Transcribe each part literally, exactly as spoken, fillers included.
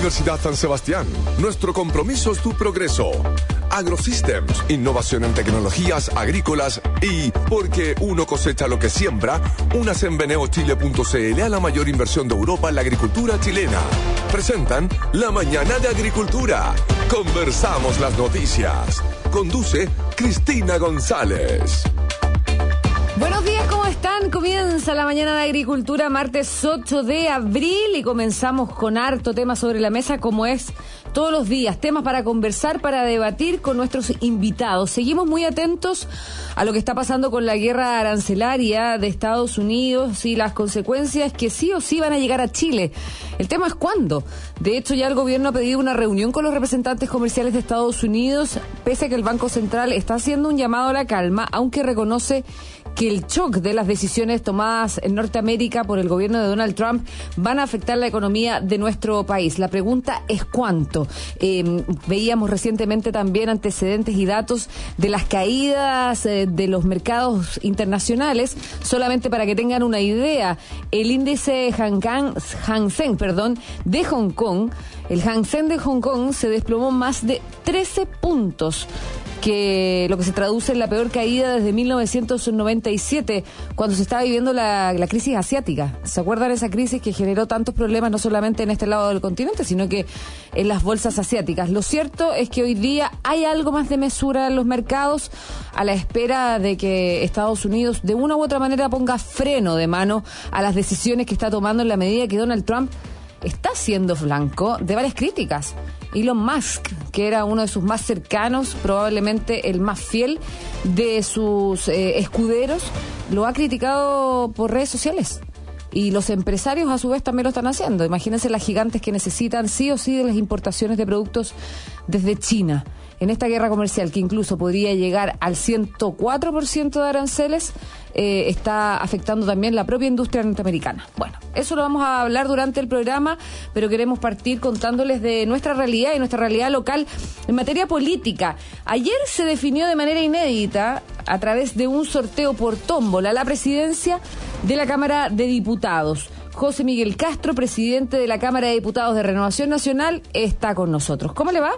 Universidad San Sebastián. Nuestro compromiso es tu progreso. Agrosystems, innovación en tecnologías agrícolas y porque uno cosecha lo que siembra, únase en beneochile punto c l a la mayor inversión de Europa en la agricultura chilena. Presentan La Mañana de Agricultura. Conversamos las noticias. Conduce Cristina González. Buenos días, ¿cómo están? Comienza la Mañana de Agricultura, martes ocho de abril, y comenzamos con harto tema sobre la mesa, como es todos los días. Temas para conversar, para debatir con nuestros invitados. Seguimos muy atentos a lo que está pasando con la guerra arancelaria de Estados Unidos y las consecuencias que sí o sí van a llegar a Chile. El tema es cuándo. De hecho, ya el gobierno ha pedido una reunión con los representantes comerciales de Estados Unidos, pese a que el Banco Central está haciendo un llamado a la calma, aunque reconoce que el shock de las decisiones tomadas en Norteamérica por el gobierno de Donald Trump van a afectar la economía de nuestro país. La pregunta es cuánto. Eh, veíamos recientemente también antecedentes y datos de las caídas eh, de los mercados internacionales. Solamente para que tengan una idea, el índice Hang Hang Seng, perdón, de Hong Kong, el Hang Seng de Hong Kong se desplomó más de trece puntos, que lo que se traduce en la peor caída desde mil novecientos noventa y siete, cuando se estaba viviendo la, la crisis asiática. ¿Se acuerdan de esa crisis que generó tantos problemas no solamente en este lado del continente, sino que en las bolsas asiáticas? Lo cierto es que hoy día hay algo más de mesura en los mercados, a la espera de que Estados Unidos de una u otra manera ponga freno de mano a las decisiones que está tomando, en la medida que Donald Trump está siendo blanco de varias críticas. Elon Musk, que era uno de sus más cercanos, probablemente el más fiel de sus eh, escuderos, lo ha criticado por redes sociales. Y los empresarios a su vez también lo están haciendo. Imagínense las gigantes que necesitan sí o sí de las importaciones de productos desde China. En esta guerra comercial, que incluso podría llegar al ciento cuatro por ciento de aranceles, eh, está afectando también la propia industria norteamericana. Bueno, eso lo vamos a hablar durante el programa, pero queremos partir contándoles de nuestra realidad y nuestra realidad local en materia política. Ayer se definió de manera inédita, a través de un sorteo por tómbola, la presidencia de la Cámara de Diputados. José Miguel Castro, presidente de la Cámara de Diputados de Renovación Nacional, está con nosotros. ¿Cómo le va?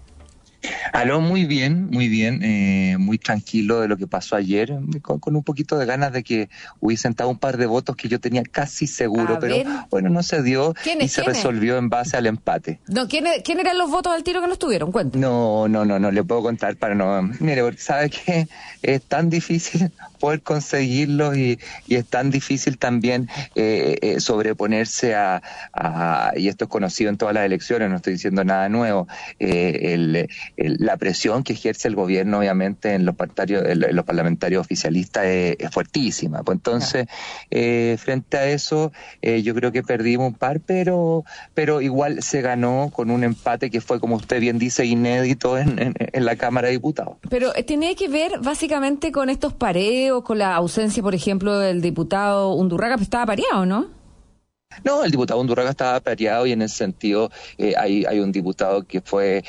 Aló, muy bien, muy bien, eh, muy tranquilo de lo que pasó ayer, con, con un poquito de ganas de que hubiesen dado un par de votos que yo tenía casi seguro, a pero ver. Bueno, no se dio y se resolvió en base al empate. No, ¿quién, ¿quién eran los votos al tiro que no estuvieron? Cuéntame. No, no, no, no, le puedo contar para no... Mire, porque sabe que es tan difícil poder conseguirlos y, y es tan difícil también eh, eh, sobreponerse a, a, y esto es conocido en todas las elecciones, no estoy diciendo nada nuevo, eh, el... la presión que ejerce el gobierno obviamente en los parlamentarios, en los parlamentarios oficialistas es, es fuertísima. Pues entonces, eh, frente a eso, eh, yo creo que perdimos un par, pero pero igual se ganó con un empate que fue, como usted bien dice, inédito en, en, en la Cámara de Diputados. Pero tenía que ver básicamente con estos pareos, con la ausencia, por ejemplo, del diputado Undurraga, pues estaba pareado, ¿no? No, el diputado Undurraga estaba pareado y en ese sentido eh, hay, hay un diputado que fue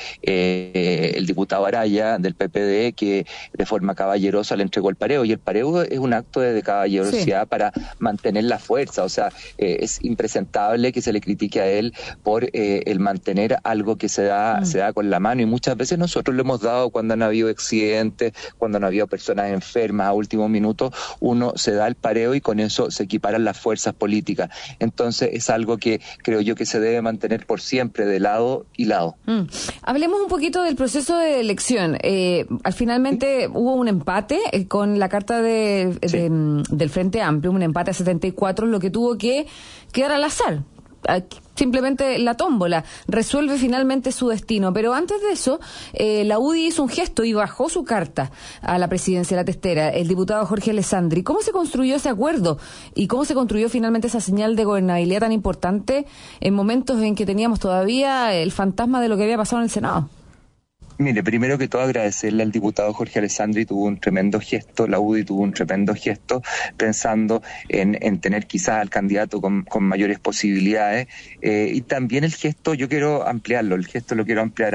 eh, el diputado Araya del P P D que de forma caballerosa le entregó el pareo, y el pareo es un acto de, de caballerosidad sí. para mantener la fuerza. O sea, eh, es impresentable que se le critique a él por eh, el mantener algo que se da, mm. se da con la mano, y muchas veces nosotros lo hemos dado cuando han habido accidentes, cuando han habido personas enfermas a último minuto, uno se da el pareo y con eso se equiparan las fuerzas políticas. Entonces es algo que creo yo que se debe mantener por siempre, de lado y lado. Mm. Hablemos un poquito del proceso de elección. Eh, al finalmente ¿Sí? hubo un empate eh, con la carta de, sí. de, del Frente Amplio, un empate a setenta y cuatro, lo que tuvo que quedar al azar. Simplemente la tómbola resuelve finalmente su destino. Pero antes de eso, eh, la U D I hizo un gesto y bajó su carta a la presidencia de la testera, el diputado Jorge Alessandri. ¿Cómo se construyó ese acuerdo? ¿Y cómo se construyó finalmente esa señal de gobernabilidad tan importante en momentos en que teníamos todavía el fantasma de lo que había pasado en el Senado? Mire, primero que todo agradecerle al diputado Jorge Alessandri, tuvo un tremendo gesto, la U D I tuvo un tremendo gesto, pensando en, en tener quizás al candidato con, con mayores posibilidades, eh, y también el gesto, yo quiero ampliarlo, el gesto lo quiero ampliar a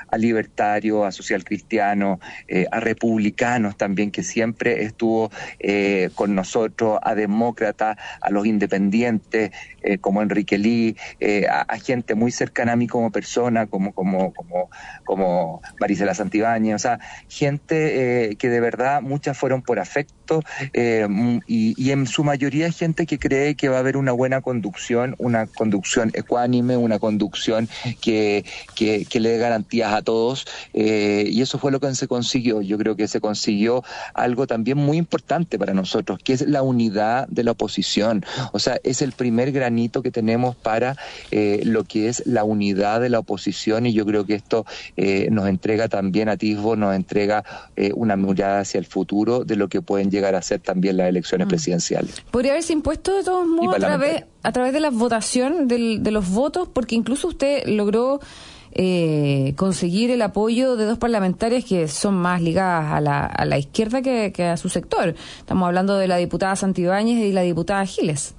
a libertarios, a socialcristianos, eh, a republicanos también, que siempre estuvo eh, con nosotros, a demócratas, a los independientes, eh, como Enrique Lee, eh, a, a gente muy cercana a mí como persona, como como como como Marisela Santibáñez, o sea, gente eh, que de verdad muchas fueron por afecto, eh, y, y en su mayoría gente que cree que va a haber una buena conducción, una conducción ecuánime, una conducción que, que, que le dé garantías a todos, eh, y eso fue lo que se consiguió. Yo creo que se consiguió algo también muy importante para nosotros, que es la unidad de la oposición. O sea, es el primer granito que tenemos para eh, lo que es la unidad de la oposición, y yo creo que esto eh, nos entrega también atisbo, nos entrega eh, una mirada hacia el futuro de lo que pueden llegar a ser también las elecciones mm. presidenciales. ¿Podría haberse impuesto de todos modos a través, a través de la votación del, de los votos? Porque incluso usted logró eh, conseguir el apoyo de dos parlamentarias que son más ligadas a la, a la izquierda que, que a su sector. Estamos hablando de la diputada Santibáñez y la diputada Giles.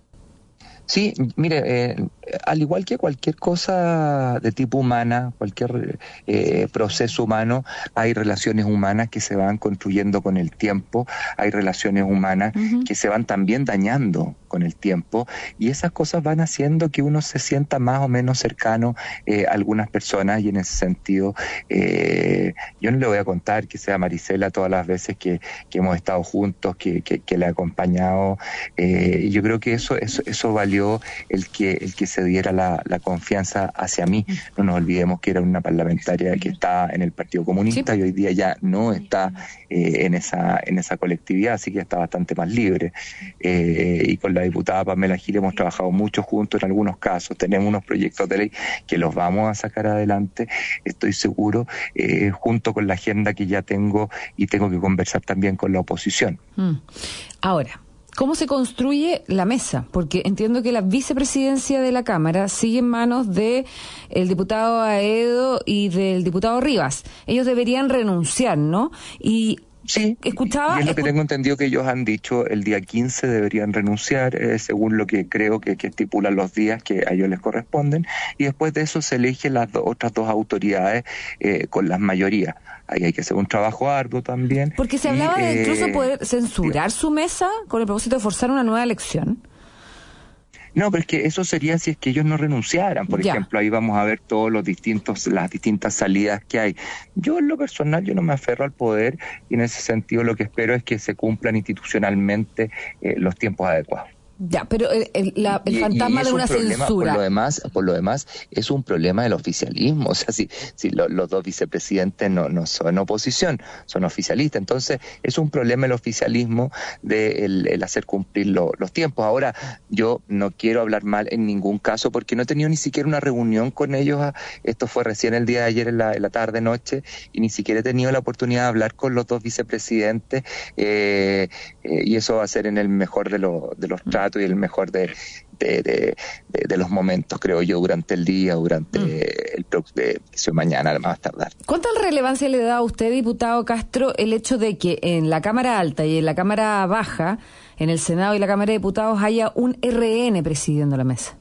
Sí, mire, eh, al igual que cualquier cosa de tipo humana, cualquier eh, proceso humano, hay relaciones humanas que se van construyendo con el tiempo, hay relaciones humanas uh-huh. que se van también dañando con el tiempo, y esas cosas van haciendo que uno se sienta más o menos cercano eh, a algunas personas, y en ese sentido eh, yo no le voy a contar que sea Marisela todas las veces que, que hemos estado juntos, que, que, que le he acompañado, eh, y yo creo que eso, eso, eso valió el que el que se diera la, la confianza hacia mí. No nos olvidemos que era una parlamentaria que está en el Partido Comunista, sí. y hoy día ya no está eh, en esa en esa colectividad, así que está bastante más libre. Eh, y con la diputada Pamela Giles hemos trabajado mucho juntos en algunos casos, tenemos unos proyectos de ley que los vamos a sacar adelante, estoy seguro, eh, junto con la agenda que ya tengo, y tengo que conversar también con la oposición. Mm. Ahora, ¿cómo se construye la mesa? Porque entiendo que la vicepresidencia de la Cámara sigue en manos de el diputado Aedo y del diputado Rivas. Ellos deberían renunciar, ¿no? Y sí, escuchaba, y es lo que tengo entendido que ellos han dicho, el día quince deberían renunciar, eh, según lo que creo que, que estipulan los días que a ellos les corresponden, y después de eso se eligen las do, otras dos autoridades eh, con las mayorías. Ahí hay que hacer un trabajo arduo también. Porque se hablaba y, de incluso eh, poder censurar sí. su mesa con el propósito de forzar una nueva elección. No, pero es que eso sería si es que ellos no renunciaran. Por ya. ejemplo, ahí vamos a ver todos los distintos, las distintas salidas que hay. Yo en lo personal, yo no me aferro al poder, y en ese sentido lo que espero es que se cumplan institucionalmente eh, los tiempos adecuados. Ya, pero el, el, la, el y, fantasma y de una problema, censura. Por lo demás, por lo demás, es un problema del oficialismo. O sea, si, si lo, los dos vicepresidentes no, no son oposición, son oficialistas. Entonces, es un problema el oficialismo de el, el hacer cumplir lo, los tiempos. Ahora, yo no quiero hablar mal en ningún caso, porque no he tenido ni siquiera una reunión con ellos. Esto fue recién el día de ayer en la, en la tarde, noche, y ni siquiera he tenido la oportunidad de hablar con los dos vicepresidentes, eh, eh, y eso va a ser en el mejor de, lo, de los tratos y el mejor de, de, de, de, de los momentos, creo yo, durante el día, durante mm. el de, de mañana, más tardar. ¿Cuánta relevancia le da a usted, diputado Castro, el hecho de que en la Cámara Alta y en la Cámara Baja, en el Senado y la Cámara de Diputados, haya un R N presidiendo la mesa?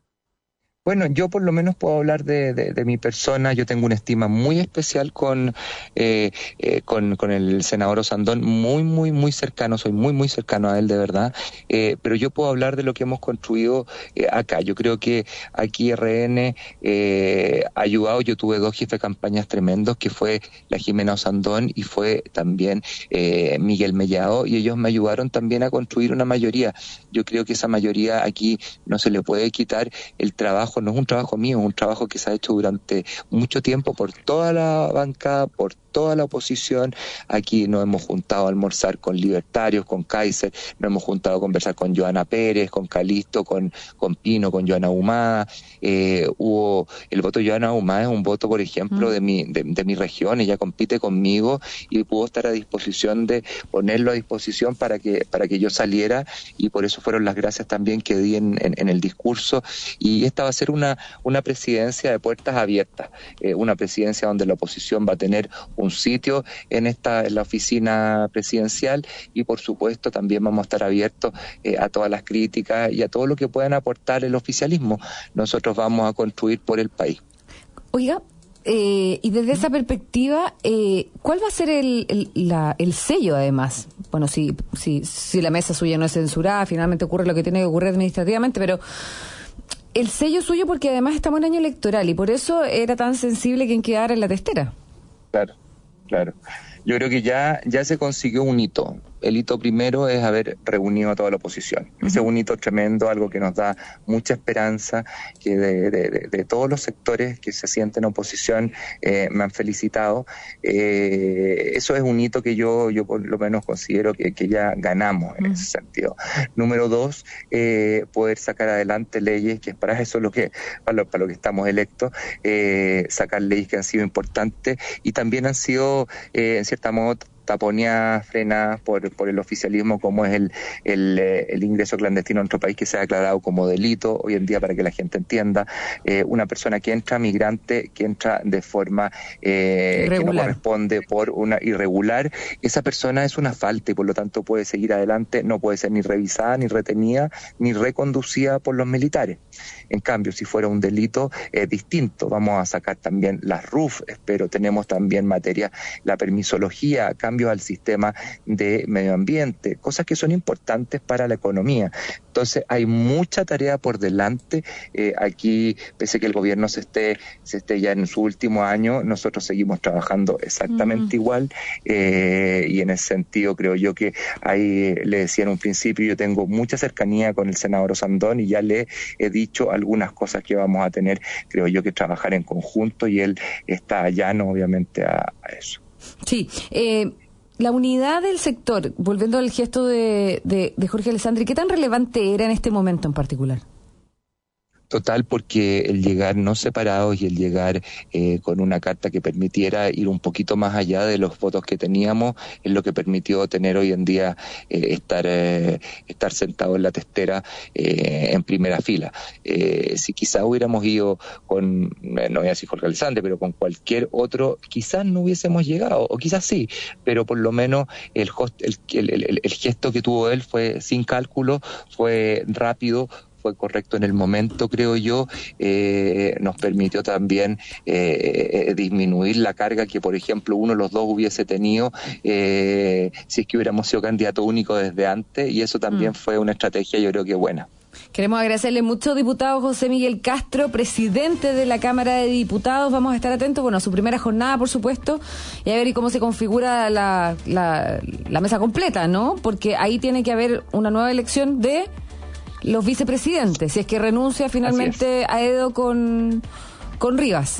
Bueno, yo por lo menos puedo hablar de, de, de mi persona. Yo tengo una estima muy especial con, eh, eh, con, con el senador Osandón, muy, muy, muy cercano, soy muy, muy cercano a él, de verdad. Eh, pero yo puedo hablar de lo que hemos construido eh, acá. Yo creo que aquí R N eh, ha ayudado. Yo tuve dos jefes de campañas tremendos, que fue la Jimena Osandón y fue también eh, Miguel Mellado, y ellos me ayudaron también a construir una mayoría. Yo creo que esa mayoría aquí no se le puede quitar el trabajo. No es un trabajo mío, es un trabajo que se ha hecho durante mucho tiempo por toda la bancada, por toda la oposición. Aquí nos hemos juntado a almorzar con libertarios, con Kaiser, nos hemos juntado a conversar con Joana Pérez, con Calisto, con, con Pino, con Joana Humada. Eh, hubo el voto de Joana Humada, es un voto, por ejemplo, mm. de mi de, de mi región. Ella compite conmigo y pudo estar a disposición de ponerlo a disposición para que para que yo saliera, y por eso fueron las gracias también que di en, en, en el discurso. Y esta va a ser una, una presidencia de puertas abiertas, eh, una presidencia donde la oposición va a tener un sitio en esta en la oficina presidencial, y por supuesto también vamos a estar abiertos eh, a todas las críticas y a todo lo que puedan aportar el oficialismo. Nosotros vamos a construir por el país. Oiga, Eh, y desde esa perspectiva, eh, ¿cuál va a ser el, el, la, el sello, además? Bueno, si, si, si la mesa suya no es censurada, finalmente ocurre lo que tiene que ocurrir administrativamente, pero el sello suyo, porque además estamos en año electoral y por eso era tan sensible quien quedara en la testera. Claro, claro. Yo creo que ya, ya se consiguió un hito. El hito primero es haber reunido a toda la oposición. Uh-huh. Ese es un hito tremendo, algo que nos da mucha esperanza, que de, de, de, de todos los sectores que se sienten en oposición eh, me han felicitado. Eh, eso es un hito que yo, yo por lo menos considero que, que ya ganamos en uh-huh. ese sentido. Número dos, eh, poder sacar adelante leyes, que es para eso lo que, para lo, para lo que estamos electos, eh, sacar leyes que han sido importantes y también han sido, eh, en cierta modo, taponeadas, frenadas por, por el oficialismo, como es el, el, el ingreso clandestino a nuestro país, que se ha declarado como delito hoy en día, para que la gente entienda. Eh, una persona que entra, migrante, que entra de forma eh, que no corresponde, por una irregular, esa persona es una falta y por lo tanto puede seguir adelante, no puede ser ni revisada, ni retenida, ni reconducida por los militares. En cambio, si fuera un delito eh, distinto, vamos a sacar también las R U F, pero tenemos también materia, la permisología, cambios al sistema de medio ambiente, cosas que son importantes para la economía. Entonces hay mucha tarea por delante. Eh, aquí, pese a que el gobierno se esté, se esté ya en su último año, nosotros seguimos trabajando exactamente uh-huh. igual, eh, y en ese sentido creo yo que ahí le decía en un principio, yo tengo mucha cercanía con el senador Osandón y ya le he dicho algunas cosas que vamos a tener, creo yo, que trabajar en conjunto, y él está llano obviamente a, a eso. Sí, eh... la unidad del sector, volviendo al gesto de, de, de Jorge Alessandri, ¿qué tan relevante era en este momento en particular? Total, porque el llegar no separados y el llegar eh, con una carta que permitiera ir un poquito más allá de los votos que teníamos es lo que permitió tener hoy en día eh, estar eh, estar sentado en la testera eh, en primera fila. Eh, si quizá hubiéramos ido con, no voy a decir Jorge Alessandri, pero con cualquier otro, quizás no hubiésemos llegado, o quizás sí, pero por lo menos el, host, el, el, el, el gesto que tuvo él fue sin cálculo, fue rápido, fue correcto en el momento, creo yo. Eh, nos permitió también eh, disminuir la carga que, por ejemplo, uno de los dos hubiese tenido eh, si es que hubiéramos sido candidato único desde antes, y eso también mm. fue una estrategia, yo creo que buena. Queremos agradecerle mucho, diputado José Miguel Castro, presidente de la Cámara de Diputados. Vamos a estar atentos, bueno, a su primera jornada, por supuesto, y a ver y cómo se configura la, la, la mesa completa, ¿no? Porque ahí tiene que haber una nueva elección de los vicepresidentes, si es que renuncia finalmente a Edo con, con Rivas.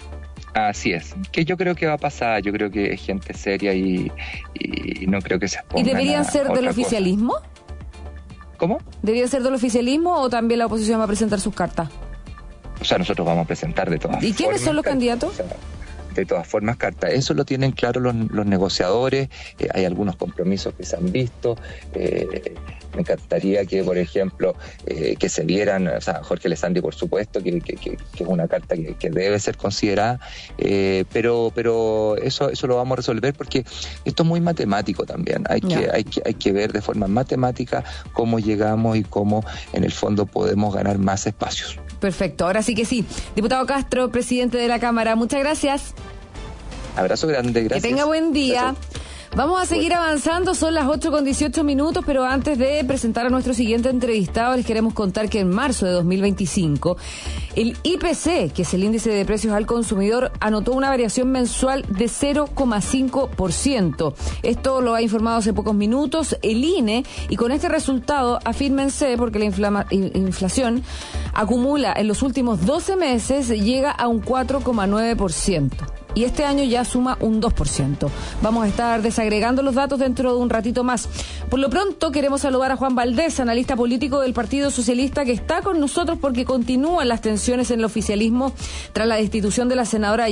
Así es, que yo creo que va a pasar, yo creo que es gente seria y, y no creo que se expongan. ¿Y deberían ser del oficialismo? Cosa. ¿Cómo? ¿Deberían ser del oficialismo o también la oposición va a presentar sus cartas? O sea, nosotros vamos a presentar de todas formas. ¿Y quiénes son los candidatos? O sea, de todas formas, carta. Eso lo tienen claro los, los negociadores, eh, hay algunos compromisos que se han visto. Eh, me encantaría que, por ejemplo, eh, que se vieran, o sea, Jorge Alessandri, por supuesto, que, que, que, que es una carta que, que debe ser considerada, eh, pero pero eso eso lo vamos a resolver, porque esto es muy matemático también. Hay que, hay que, hay que ver de forma matemática cómo llegamos y cómo, en el fondo, podemos ganar más espacios. Perfecto, ahora sí que sí. Diputado Castro, presidente de la Cámara, muchas gracias. Abrazo grande, gracias. Que tenga buen día. Vamos a seguir avanzando, son las ocho con dieciocho minutos, pero antes de presentar a nuestro siguiente entrevistado, les queremos contar que en marzo de dos mil veinticinco, el I P C, que es el índice de precios al consumidor, anotó una variación mensual de cero coma cinco por ciento. Esto lo ha informado hace pocos minutos el I N E, y con este resultado, afírmense, porque la inflama, inflación acumula en los últimos doce meses, llega a un cuatro coma nueve por ciento. Y este año ya suma un dos por ciento. Vamos a estar desagregando los datos dentro de un ratito más. Por lo pronto queremos saludar a Juan Valdés, analista político del Partido Socialista, que está con nosotros porque continúan las tensiones en el oficialismo tras la destitución de la senadora...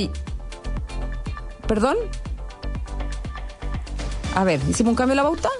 ¿Perdón? A ver, ¿hicimos un cambio en la pauta?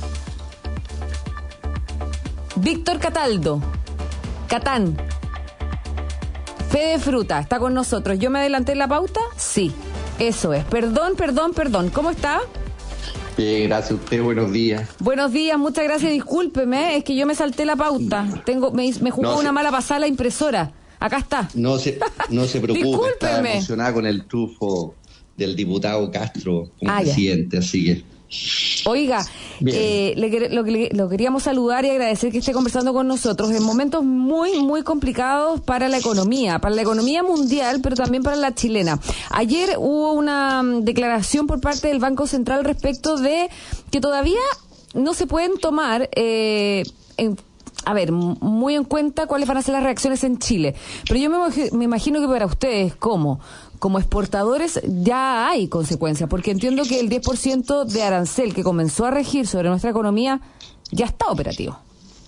Víctor Cataldo. Catán. Fede Fruta, está con nosotros. ¿Yo me adelanté en la pauta? Sí, eso es. Perdón, perdón, perdón. ¿Cómo está? Bien, gracias a usted. Buenos días. Buenos días, muchas gracias. Discúlpeme, es que yo me salté la pauta. Tengo, me, me jugó no, una sí. mala pasada la impresora. Acá está. No se, no se preocupe, está Discúlpeme. emocionada con el triunfo del diputado Castro como Ah, ya. presidente, así que... Oiga, Bien. eh, le quer- lo, que le- lo queríamos saludar y agradecer que esté conversando con nosotros en momentos muy, muy complicados para la economía, para la economía mundial, pero también para la chilena. Ayer hubo una mm, declaración por parte del Banco Central respecto de que todavía no se pueden tomar, eh, en, a ver, m- muy en cuenta cuáles van a ser las reacciones en Chile. Pero yo me, imagi- me imagino que para ustedes, ¿cómo? Como exportadores ya hay consecuencias, porque entiendo que el diez por ciento de arancel que comenzó a regir sobre nuestra economía ya está operativo.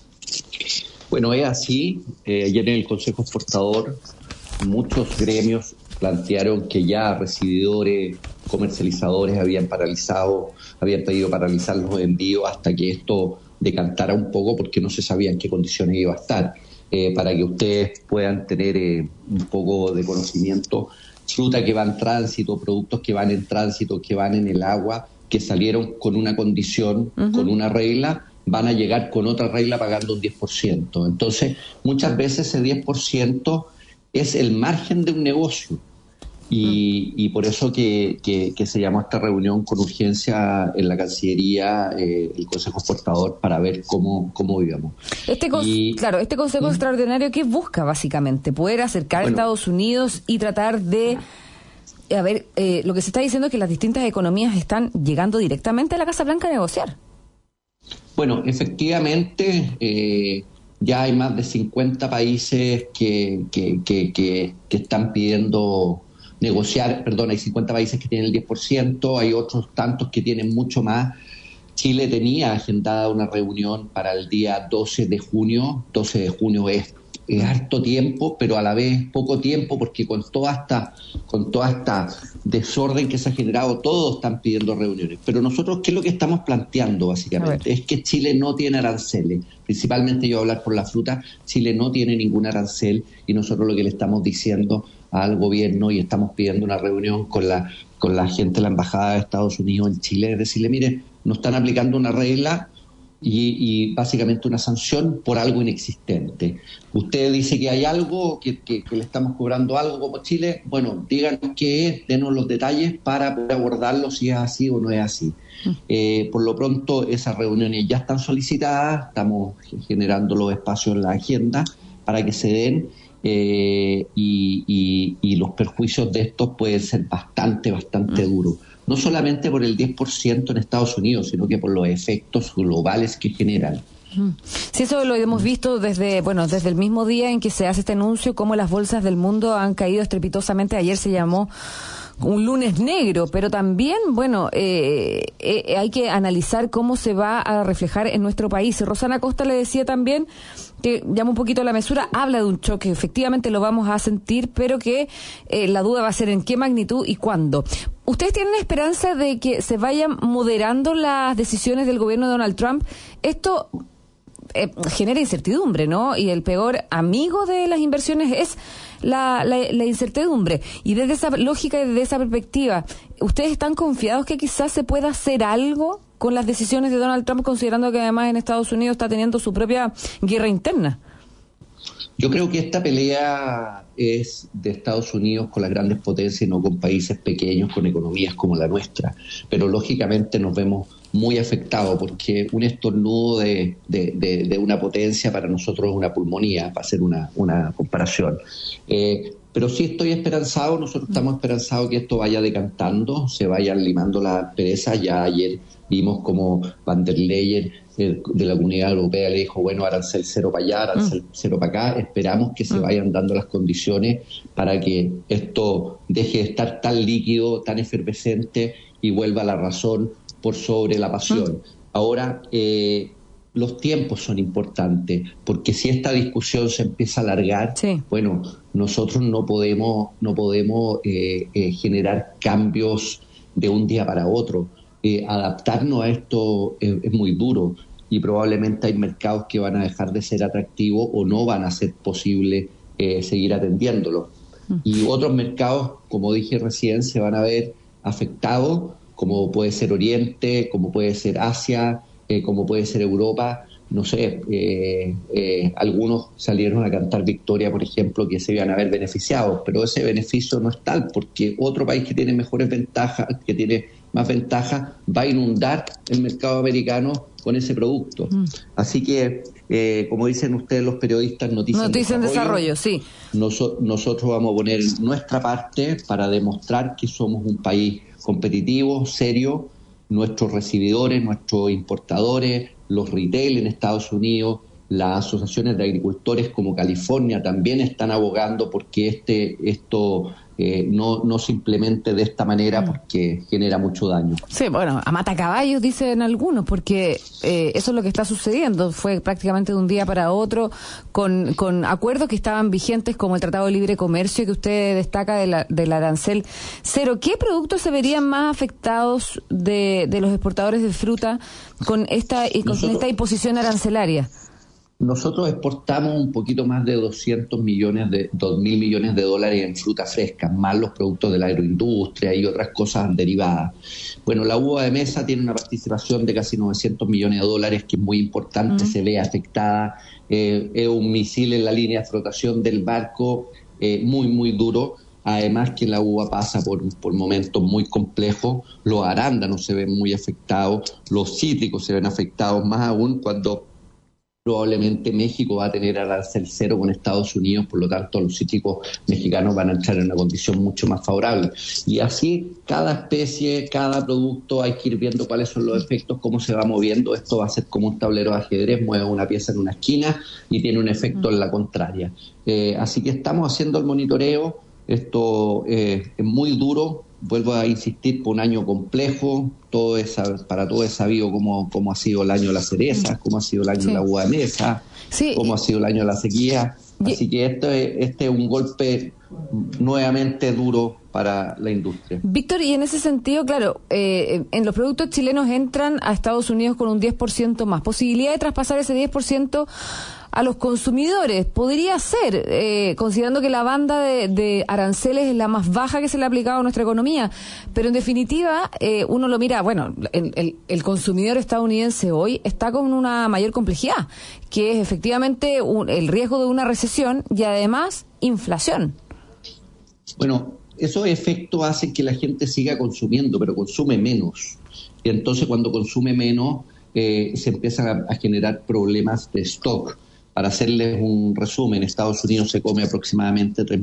Bueno, es así. Eh, ayer en el Consejo Exportador muchos gremios plantearon que ya recibidores, comercializadores habían paralizado, habían pedido paralizar los envíos hasta que esto decantara un poco porque no se sabía en qué condiciones iba a estar. Eh, para que ustedes puedan tener eh, un poco de conocimiento, fruta que va en tránsito, productos que van en tránsito, que van en el agua, que salieron con una condición, uh-huh. con una regla, van a llegar con otra regla pagando un diez por ciento. Entonces, muchas veces ese diez por ciento es el margen de un negocio. Y, y por eso que, que, que se llamó esta reunión con urgencia en la Cancillería, eh, el Consejo Exportador, para ver cómo, cómo vivíamos. Este con, y, claro, este Consejo ¿sí? Extraordinario, ¿qué busca básicamente? Poder acercar bueno, a Estados Unidos y tratar de... A ver, eh, lo que se está diciendo es que las distintas economías están llegando directamente a la Casa Blanca a negociar. Bueno, efectivamente... Eh, ya hay más de cincuenta países que, que, que, que, que están pidiendo negociar, perdón, hay cincuenta países que tienen el diez por ciento, hay otros tantos que tienen mucho más. Chile tenía agendada una reunión para el día doce de junio, doce de junio es, es harto tiempo, pero a la vez poco tiempo, porque con toda esta, con toda esta desorden que se ha generado, todos están pidiendo reuniones. Pero nosotros, ¿qué es lo que estamos planteando básicamente? Es que Chile no tiene aranceles, principalmente yo voy a hablar por la fruta, Chile no tiene ningún arancel y nosotros lo que le estamos diciendo al gobierno y estamos pidiendo una reunión con la, con la gente de la Embajada de Estados Unidos en Chile, es decirle, mire, nos están aplicando una regla y, y básicamente una sanción por algo inexistente. Usted dice que hay algo, que, que, que le estamos cobrando algo como Chile, bueno, díganos qué es, denos los detalles para poder abordarlo si es así o no es así. Eh, por lo pronto esas reuniones ya están solicitadas, estamos generando los espacios en la agenda para que se den eh, y, y, y los perjuicios de estos pueden ser bastante, bastante duros. No solamente por el diez por ciento en Estados Unidos, sino que por los efectos globales que generan. Sí, eso lo hemos visto desde, bueno, desde el mismo día en que se hace este anuncio, cómo las bolsas del mundo han caído estrepitosamente. Ayer se llamó un lunes negro, pero también, bueno, eh, eh, hay que analizar cómo se va a reflejar en nuestro país. Rosana Costa le decía también que llama un poquito a la mesura, habla de un choque, efectivamente lo vamos a sentir, pero que eh, la duda va a ser en qué magnitud y cuándo. ¿Ustedes tienen esperanza de que se vayan moderando las decisiones del gobierno de Donald Trump? Esto eh, genera incertidumbre, ¿no? Y el peor amigo de las inversiones es la, la, la incertidumbre. Y desde esa lógica y desde esa perspectiva, ¿ustedes están confiados que quizás se pueda hacer algo con las decisiones de Donald Trump, considerando que además en Estados Unidos está teniendo su propia guerra interna? Yo creo que esta pelea es de Estados Unidos con las grandes potencias y no con países pequeños con economías como la nuestra. Pero lógicamente nos vemos muy afectados porque un estornudo de, de, de, de una potencia para nosotros es una pulmonía, para hacer una, una comparación. Eh, pero sí estoy esperanzado, nosotros estamos esperanzados que esto vaya decantando, se vayan limando las perezas. Ya ayer vimos como Van der Leyen de, de la Comunidad Europea le dijo, bueno, arancel cero para allá, arancel cero para acá. Esperamos que se vayan dando las condiciones para que esto deje de estar tan líquido, tan efervescente y vuelva a la razón por sobre la pasión. Ahora, eh, los tiempos son importantes, porque si esta discusión se empieza a alargar, sí. bueno, nosotros no podemos, no podemos eh, eh, generar cambios de un día para otro. Eh, adaptarnos a esto es, es muy duro y probablemente hay mercados que van a dejar de ser atractivos o no van a ser posible eh, seguir atendiéndolos. Mm. Y otros mercados, como dije recién, se van a ver afectados, como puede ser Oriente, como puede ser Asia, eh, como puede ser Europa, no sé, eh, eh, algunos salieron a cantar victoria, por ejemplo, que se iban a ver beneficiados, pero ese beneficio no es tal, porque otro país que tiene mejores ventajas, que tiene más ventajas, va a inundar el mercado americano con ese producto. Mm. Así que, eh, como dicen ustedes los periodistas, noticias Noticia en desarrollo, sí. Noso- nosotros vamos a poner nuestra parte para demostrar que somos un país competitivo, serio. Nuestros recibidores, nuestros importadores, los retail en Estados Unidos, las asociaciones de agricultores como California también están abogando porque este esto eh, no, no se implemente de esta manera porque genera mucho daño. Sí, bueno, a matacaballos dicen algunos, porque eh, eso es lo que está sucediendo. Fue prácticamente de un día para otro, con, con acuerdos que estaban vigentes como el Tratado de Libre Comercio que usted destaca de la, del arancel cero. ¿Qué productos se verían más afectados de, de los exportadores de fruta con esta, con Nosotros... esta imposición arancelaria? Nosotros exportamos un poquito más de doscientos millones de dos mil millones de dólares en fruta fresca, más los productos de la agroindustria y otras cosas derivadas. Bueno, la uva de mesa tiene una participación de casi novecientos millones de dólares, que es muy importante, uh-huh. se ve afectada. Eh, es un misil en la línea de flotación del barco, eh, muy, muy duro. Además que la uva pasa por, por momentos muy complejos, los arándanos se ven muy afectados, los cítricos se ven afectados más aún cuando probablemente México va a tener arancel cero con Estados Unidos, por lo tanto los cítricos mexicanos van a entrar en una condición mucho más favorable. Y así cada especie, cada producto, hay que ir viendo cuáles son los efectos, cómo se va moviendo. Esto va a ser como un tablero de ajedrez, mueve una pieza en una esquina y tiene un efecto en la contraria. Eh, así que estamos haciendo el monitoreo. Esto eh, es muy duro, vuelvo a insistir, por un año complejo. Todo es, para todo es sabido cómo, cómo ha sido el año de las cerezas, cómo ha sido el año sí. de la uva de mesa, sí. cómo ha sido el año de la sequía. Así que esto es, este es un golpe nuevamente duro para la industria. Víctor, y en ese sentido, claro, eh, en los productos chilenos entran a Estados Unidos con un diez por ciento más. Posibilidad de traspasar ese diez por ciento a los consumidores. Podría ser, eh, considerando que la banda de, de aranceles es la más baja que se le ha aplicado a nuestra economía. Pero en definitiva, eh, uno lo mira, bueno, el, el, el consumidor estadounidense hoy está con una mayor complejidad, que es efectivamente un, el riesgo de una recesión y además inflación. Bueno, esos efectos hacen que la gente siga consumiendo, pero consume menos. Y entonces cuando consume menos, eh, se empiezan a, a generar problemas de stock. Para hacerles un resumen, Estados Unidos se come aproximadamente tres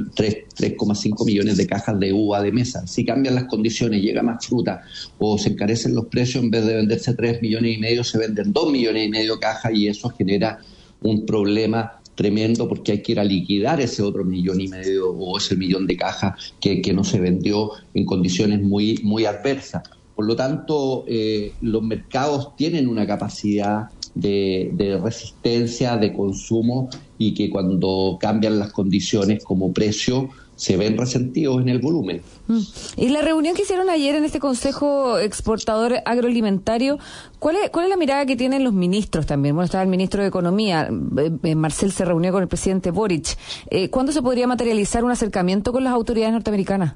coma cinco millones de cajas de uva de mesa. Si cambian las condiciones, llega más fruta o se encarecen los precios, en vez de venderse tres millones y medio, se venden dos millones y medio de cajas, y eso genera un problema tremendo porque hay que ir a liquidar ese otro millón y medio o ese millón de cajas que, que no se vendió en condiciones muy, muy adversas. Por lo tanto, eh, los mercados tienen una capacidad de, de resistencia, de consumo, y que cuando cambian las condiciones como precio se ven resentidos en el volumen. Mm. Y la reunión que hicieron ayer en este Consejo Exportador Agroalimentario, ¿cuál es, cuál es la mirada que tienen los ministros también? Bueno, estaba el ministro de Economía, eh, Marcel se reunió con el presidente Boric. Eh, ¿Cuándo se podría materializar un acercamiento con las autoridades norteamericanas?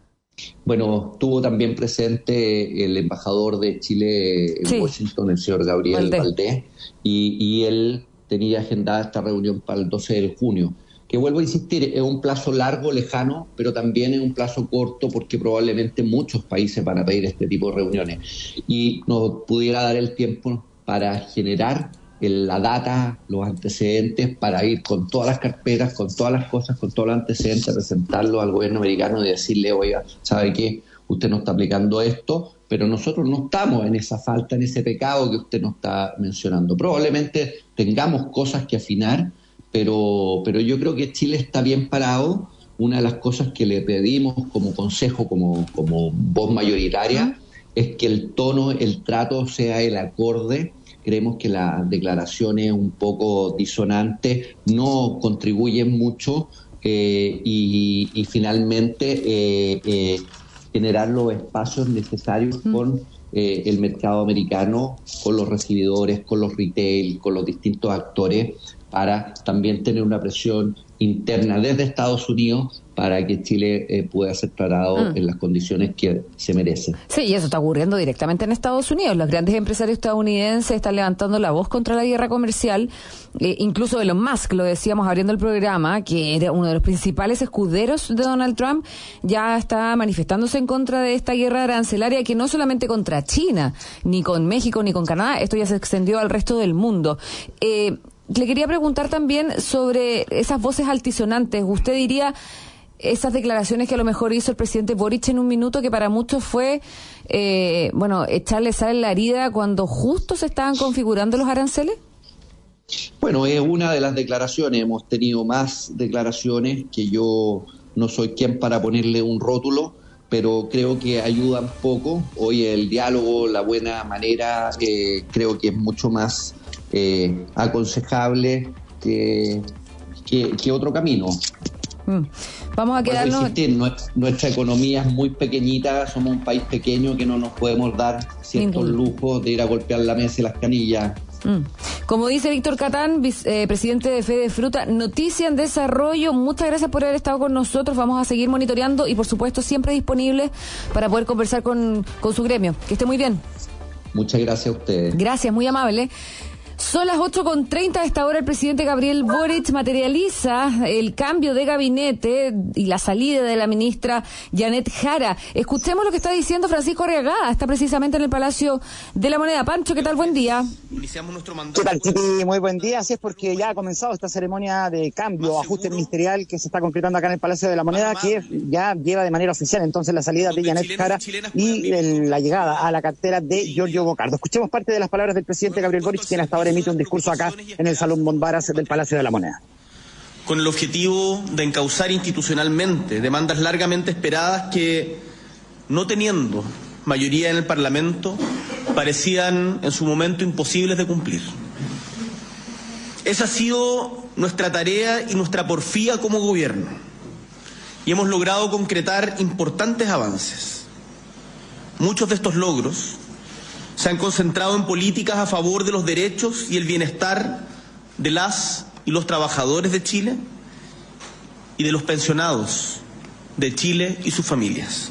Bueno, estuvo también presente el embajador de Chile en sí. Washington, el señor Gabriel Valdés, Valdés y, y él tenía agendada esta reunión para el doce de junio, que vuelvo a insistir, es un plazo largo, lejano, pero también es un plazo corto porque probablemente muchos países van a pedir este tipo de reuniones y nos pudiera dar el tiempo para generar la data, los antecedentes, para ir con todas las carpetas, con todas las cosas, con todos los antecedentes, presentarlo al gobierno americano y decirle, oiga, ¿sabe qué? Usted no está aplicando esto, pero nosotros no estamos en esa falta, en ese pecado que usted nos está mencionando. Probablemente tengamos cosas que afinar, pero, pero yo creo que Chile está bien parado. Una de las cosas que le pedimos como consejo, como, como voz mayoritaria, es que el tono, el trato sea el acorde. Creemos que las declaraciones un poco disonantes no contribuyen mucho eh, y, y finalmente eh, eh, generar los espacios necesarios con eh, el mercado americano, con los recibidores, con los retail, con los distintos actores, para también tener una presión interna desde Estados Unidos para que Chile eh, pueda ser tratado mm. en las condiciones que se merece. Sí, y eso está ocurriendo directamente en Estados Unidos. Los grandes empresarios estadounidenses están levantando la voz contra la guerra comercial. Eh, incluso Elon Musk, lo decíamos abriendo el programa, que era uno de los principales escuderos de Donald Trump, ya está manifestándose en contra de esta guerra arancelaria, que no solamente contra China, ni con México, ni con Canadá, esto ya se extendió al resto del mundo. Eh, le quería preguntar también sobre esas voces altisonantes. ¿Usted diría esas declaraciones que a lo mejor hizo el presidente Boric en un minuto, que para muchos fue, eh, bueno, echarle sal en la herida cuando justo se estaban configurando los aranceles? Bueno, es una de las declaraciones. Hemos tenido más declaraciones que yo no soy quien para ponerle un rótulo, pero creo que ayudan poco. Hoy el diálogo, la buena manera, eh, creo que es mucho más eh, aconsejable que, que, que otro camino. Mm. Vamos a quedarnos... Insistir, nuestra economía es muy pequeñita, somos un país pequeño que no nos podemos dar ciertos lujos de ir a golpear la mesa y las canillas. Mm. Como dice Víctor Catán, vice, eh, presidente de Fede Fruta, noticia en desarrollo. Muchas gracias por haber estado con nosotros. Vamos a seguir monitoreando y, por supuesto, siempre disponibles para poder conversar con, con su gremio. Que esté muy bien. Muchas gracias a ustedes. Gracias, muy amable. Son las ocho con treinta. A esta hora el presidente Gabriel Boric materializa el cambio de gabinete y la salida de la ministra Janet Jara. Escuchemos lo que está diciendo Francisco Arriagada. Está precisamente en el Palacio de la Moneda. Pancho, ¿qué tal? Buen día. Iniciamos nuestro mandato. ¿Qué tal, Chipi? Muy buen día. Así es, porque ya ha comenzado esta ceremonia de cambio, ajuste ministerial que se está concretando acá en el Palacio de la Moneda, que ya lleva de manera oficial entonces la salida de Janet Jara y el, la llegada a la cartera de Giorgio Bocardo. Escuchemos parte de las palabras del presidente Gabriel Boric, quien hasta ahora emite un discurso acá en el Salón Bombaras del Palacio de la Moneda. Con el objetivo de encauzar institucionalmente demandas largamente esperadas que, no teniendo mayoría en el Parlamento, parecían en su momento imposibles de cumplir. Esa ha sido nuestra tarea y nuestra porfía como gobierno, y hemos logrado concretar importantes avances. Muchos de estos logros se han concentrado en políticas a favor de los derechos y el bienestar de las y los trabajadores de Chile y de los pensionados de Chile y sus familias.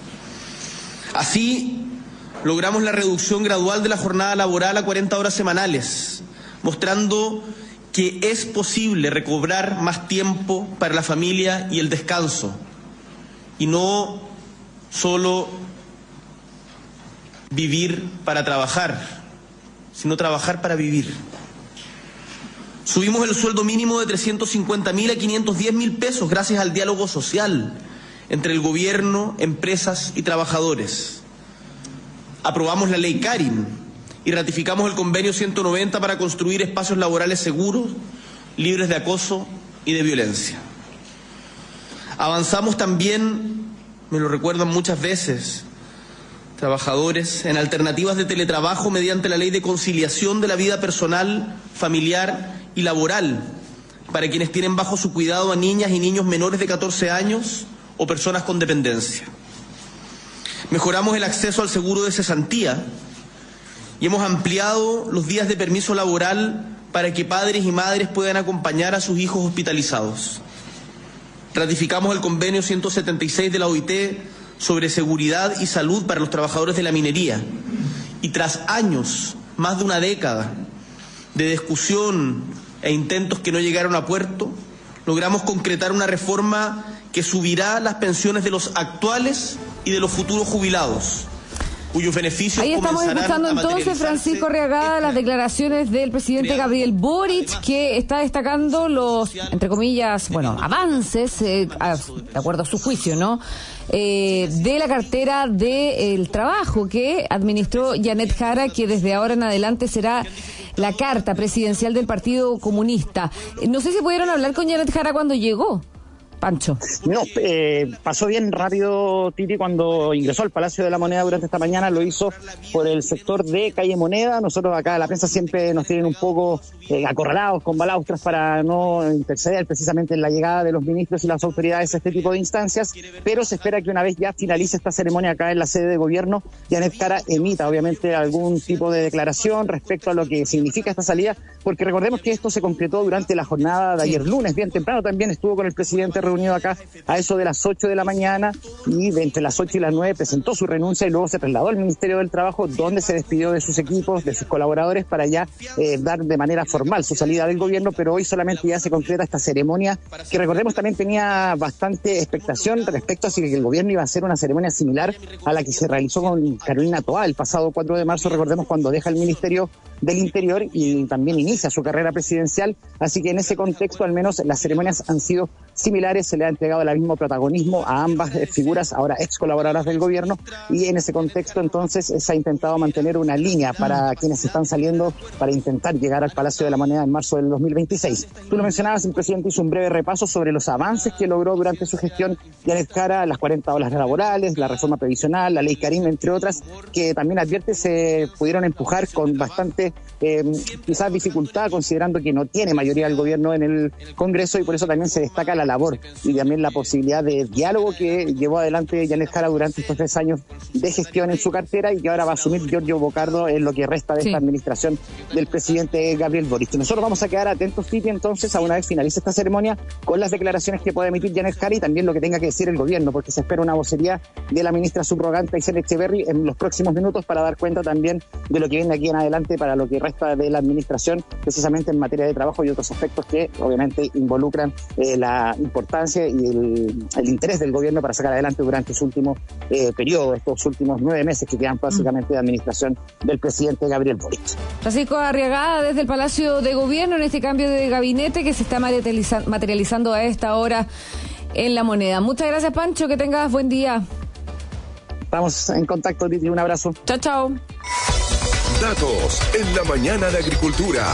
Así, logramos la reducción gradual de la jornada laboral a cuarenta horas semanales, mostrando que es posible recobrar más tiempo para la familia y el descanso, y no solo vivir para trabajar, sino trabajar para vivir. Subimos el sueldo mínimo de trescientos cincuenta mil a quinientos diez mil pesos gracias al diálogo social entre el gobierno, empresas y trabajadores. Aprobamos la ley Karin y ratificamos el convenio ciento noventa para construir espacios laborales seguros, libres de acoso y de violencia. Avanzamos también, me lo recuerdan muchas veces, trabajadores, en alternativas de teletrabajo mediante la ley de conciliación de la vida personal, familiar y laboral para quienes tienen bajo su cuidado a niñas y niños menores de catorce años o personas con dependencia. Mejoramos el acceso al seguro de cesantía y hemos ampliado los días de permiso laboral para que padres y madres puedan acompañar a sus hijos hospitalizados. Ratificamos el convenio ciento setenta y seis de la O I T sobre seguridad y salud para los trabajadores de la minería. Y tras años, más de una década, de discusión e intentos que no llegaron a puerto, logramos concretar una reforma que subirá las pensiones de los actuales y de los futuros jubilados, cuyos beneficios Ahí estamos escuchando entonces, Francisco Arriagada, las declaraciones del presidente Gabriel Boric, que está destacando los, entre comillas, bueno, avances, eh, a, de acuerdo a su juicio, ¿no?, eh, de la cartera del trabajo que administró Janet Jara, que desde ahora en adelante será la carta presidencial del Partido Comunista. No sé si pudieron hablar con Janet Jara cuando llegó. Pancho. No, eh, pasó bien rápido Titi cuando ingresó al Palacio de la Moneda durante esta mañana, lo hizo por el sector de Calle Moneda. Nosotros acá la prensa siempre nos tienen un poco eh, acorralados con balaustras para no interceder precisamente en la llegada de los ministros y las autoridades a este tipo de instancias, pero se espera que una vez ya finalice esta ceremonia acá en la sede de gobierno, Janet Jara emita obviamente algún tipo de declaración respecto a lo que significa esta salida, porque recordemos que esto se concretó durante la jornada de ayer lunes, bien temprano también estuvo con el presidente reunido acá a eso de las ocho de la mañana y de entre las ocho y las nueve presentó su renuncia y luego se trasladó al Ministerio del Trabajo, donde se despidió de sus equipos, de sus colaboradores para ya eh, dar de manera formal su salida del gobierno, pero hoy solamente ya se concreta esta ceremonia que recordemos también tenía bastante expectación respecto a si el gobierno iba a hacer una ceremonia similar a la que se realizó con Carolina Toá el pasado cuatro de marzo, recordemos cuando deja el Ministerio del Interior y también inicia su carrera presidencial, así que en ese contexto al menos las ceremonias han sido similares, se le ha entregado el mismo protagonismo a ambas figuras, ahora ex colaboradoras del gobierno, y en ese contexto entonces se ha intentado mantener una línea para quienes están saliendo para intentar llegar al Palacio de la Moneda en marzo del dos mil veintiséis. Tú lo mencionabas, el presidente hizo un breve repaso sobre los avances que logró durante su gestión Janet Jara, las cuarenta horas laborales, la reforma previsional, la ley Karim, entre otras, que también advierte se pudieron empujar con bastante eh, quizás dificultad, considerando que no tiene mayoría el gobierno en el Congreso, y por eso también se destaca la labor y también la posibilidad de diálogo que llevó adelante Janet Jara durante estos tres años de gestión en su cartera y que ahora va a asumir Giorgio Bocardo en lo que resta de sí. esta administración del presidente Gabriel Boric. Nosotros vamos a quedar atentos, Titi, entonces, a una vez finalice esta ceremonia, con las declaraciones que pueda emitir Janet Jara y también lo que tenga que decir el gobierno, porque se espera una vocería de la ministra subrogante Aysén Echeverri en los próximos minutos para dar cuenta también de lo que viene aquí en adelante para lo que resta de la administración, precisamente en materia de trabajo y otros aspectos que obviamente involucran eh, la importancia y el, el interés del gobierno para sacar adelante durante su último eh, periodo, estos últimos nueve meses que quedan básicamente de administración del presidente Gabriel Boric. Francisco Arriagada desde el Palacio de Gobierno en este cambio de gabinete que se está materializa- materializando a esta hora en La Moneda. Muchas gracias, Pancho, que tengas buen día. Estamos en contacto, Titi, un abrazo. Chao, chao. Datos en la mañana de Agricultura.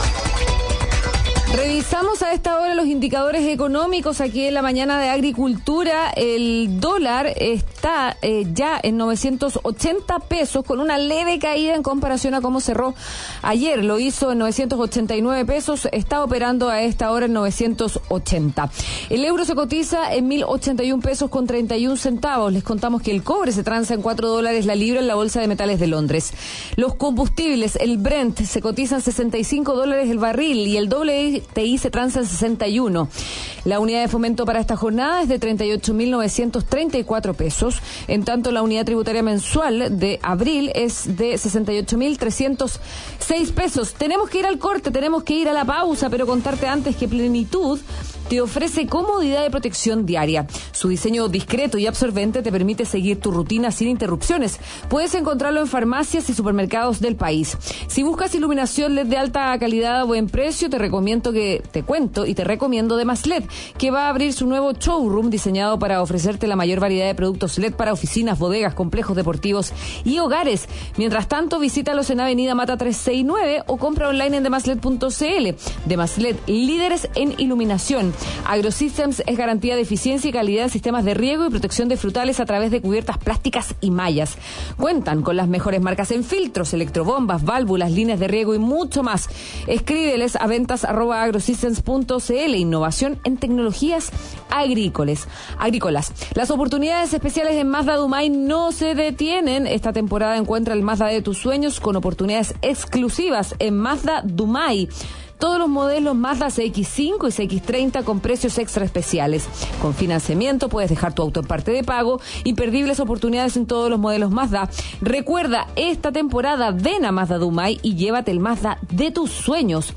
Revisamos a esta hora los indicadores económicos aquí en la mañana de Agricultura. El dólar está eh, ya en novecientos ochenta pesos con una leve caída en comparación a cómo cerró ayer. Lo hizo en novecientos ochenta y nueve pesos, está operando a esta hora en novecientos ochenta. El euro se cotiza en mil ochenta y un pesos con treinta y un centavos. Les contamos que el cobre se transa en cuatro dólares la libra en la Bolsa de Metales de Londres. Los combustibles, el Brent se cotiza en sesenta y cinco dólares el barril y el W T I se transa en sesenta y uno. La unidad de fomento para esta jornada es de treinta y ocho mil novecientos treinta y cuatro pesos. En tanto, la unidad tributaria mensual de abril es de sesenta y ocho mil trescientos seis pesos. Tenemos que ir al corte, tenemos que ir a la pausa, pero contarte antes que Plenitud te ofrece comodidad de protección diaria. Su diseño discreto y absorbente te permite seguir tu rutina sin interrupciones. Puedes encontrarlo en farmacias y supermercados del país. Si buscas iluminación L E D de alta calidad a buen precio, te recomiendo que te cuento y te recomiendo de Más L E D, que va a abrir su nuevo showroom diseñado para ofrecerte la mayor variedad de productos L E D para oficinas, bodegas, complejos deportivos y hogares. Mientras tanto, visítalos en Avenida Mata trescientos sesenta y nueve o compra online en demaslet punto c l. Demaslet, líderes en iluminación. AgroSystems es garantía de eficiencia y calidad de sistemas de riego y protección de frutales a través de cubiertas plásticas y mallas. Cuentan con las mejores marcas en filtros, electrobombas, válvulas, líneas de riego y mucho más. Escríbeles a ventas arroba agrosystems punto c l. Innovación en tecnologías agrícolas. agrícolas. Las oportunidades especiales en Mazda Dumay no se detienen. Esta temporada encuentra el Mazda de tus sueños con oportunidades exclusivas en Mazda Dumay. Todos los modelos Mazda C X cinco y C X treinta con precios extra especiales. Con financiamiento puedes dejar tu auto en parte de pago. Imperdibles oportunidades en todos los modelos Mazda. Recuerda, esta temporada ven a Mazda Dumay y llévate el Mazda de tus sueños.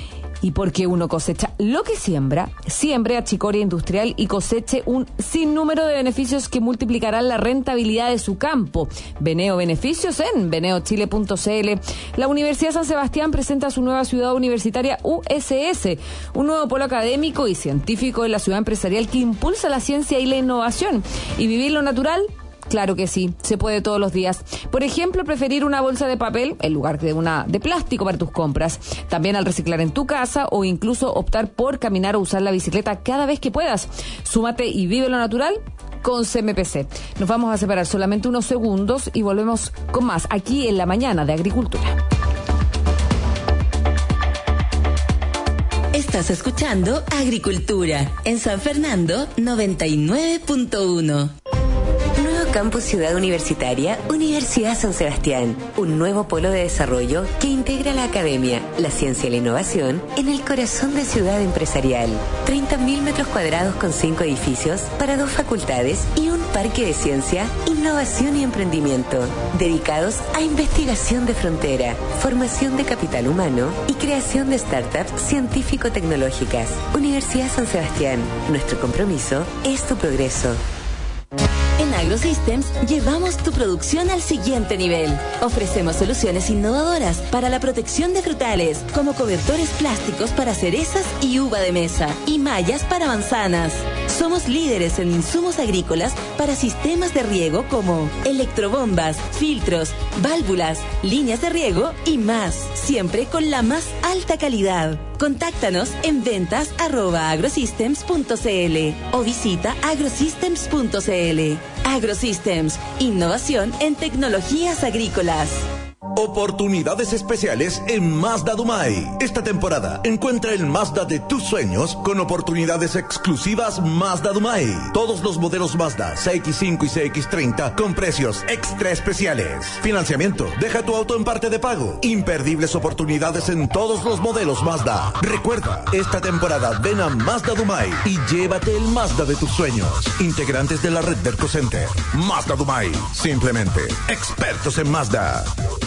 Y porque uno cosecha lo que siembra, siembre achicoria industrial y coseche un sinnúmero de beneficios que multiplicarán la rentabilidad de su campo. Veneo Beneficios en veneo chile punto c l. La Universidad San Sebastián presenta su nueva ciudad universitaria U S S, un nuevo polo académico y científico en la ciudad empresarial que impulsa la ciencia y la innovación. Y vivir lo natural Claro que sí, se puede todos los días. Por ejemplo, preferir una bolsa de papel en lugar de una de plástico para tus compras. También al reciclar en tu casa o incluso optar por caminar o usar la bicicleta cada vez que puedas. Súmate y vive lo natural con C M P C. Nos vamos a separar solamente unos segundos y volvemos con más aquí en la mañana de Agricultura. Estás escuchando Agricultura en San Fernando noventa y nueve punto uno. Campus Ciudad Universitaria, Universidad San Sebastián. Un nuevo polo de desarrollo que integra la academia, la ciencia y la innovación en el corazón de ciudad empresarial. treinta mil metros cuadrados con cinco edificios para dos facultades y un parque de ciencia, innovación y emprendimiento, dedicados a investigación de frontera, formación de capital humano y creación de startups científico-tecnológicas. Universidad San Sebastián. Nuestro compromiso es tu progreso. En AgroSystems llevamos tu producción al siguiente nivel. Ofrecemos soluciones innovadoras para la protección de frutales, como cobertores plásticos para cerezas y uva de mesa, y mallas para manzanas. Somos líderes en insumos agrícolas para sistemas de riego como electrobombas, filtros, válvulas, líneas de riego y más, siempre con la más alta calidad. Contáctanos en ventas arroba agrosystems punto cl o visita agrosystems punto cl. AgroSystems, innovación en tecnologías agrícolas. Oportunidades especiales en Mazda Dumay. Esta temporada encuentra el Mazda de tus sueños con oportunidades exclusivas Mazda Dumay. Todos los modelos Mazda C X cinco y C X treinta con precios extra especiales. Financiamiento, deja tu auto en parte de pago. Imperdibles oportunidades en todos los modelos Mazda. Recuerda, esta temporada ven a Mazda Dumay y llévate el Mazda de tus sueños. Integrantes de la red Derco Center. Mazda Dumay, simplemente expertos en Mazda.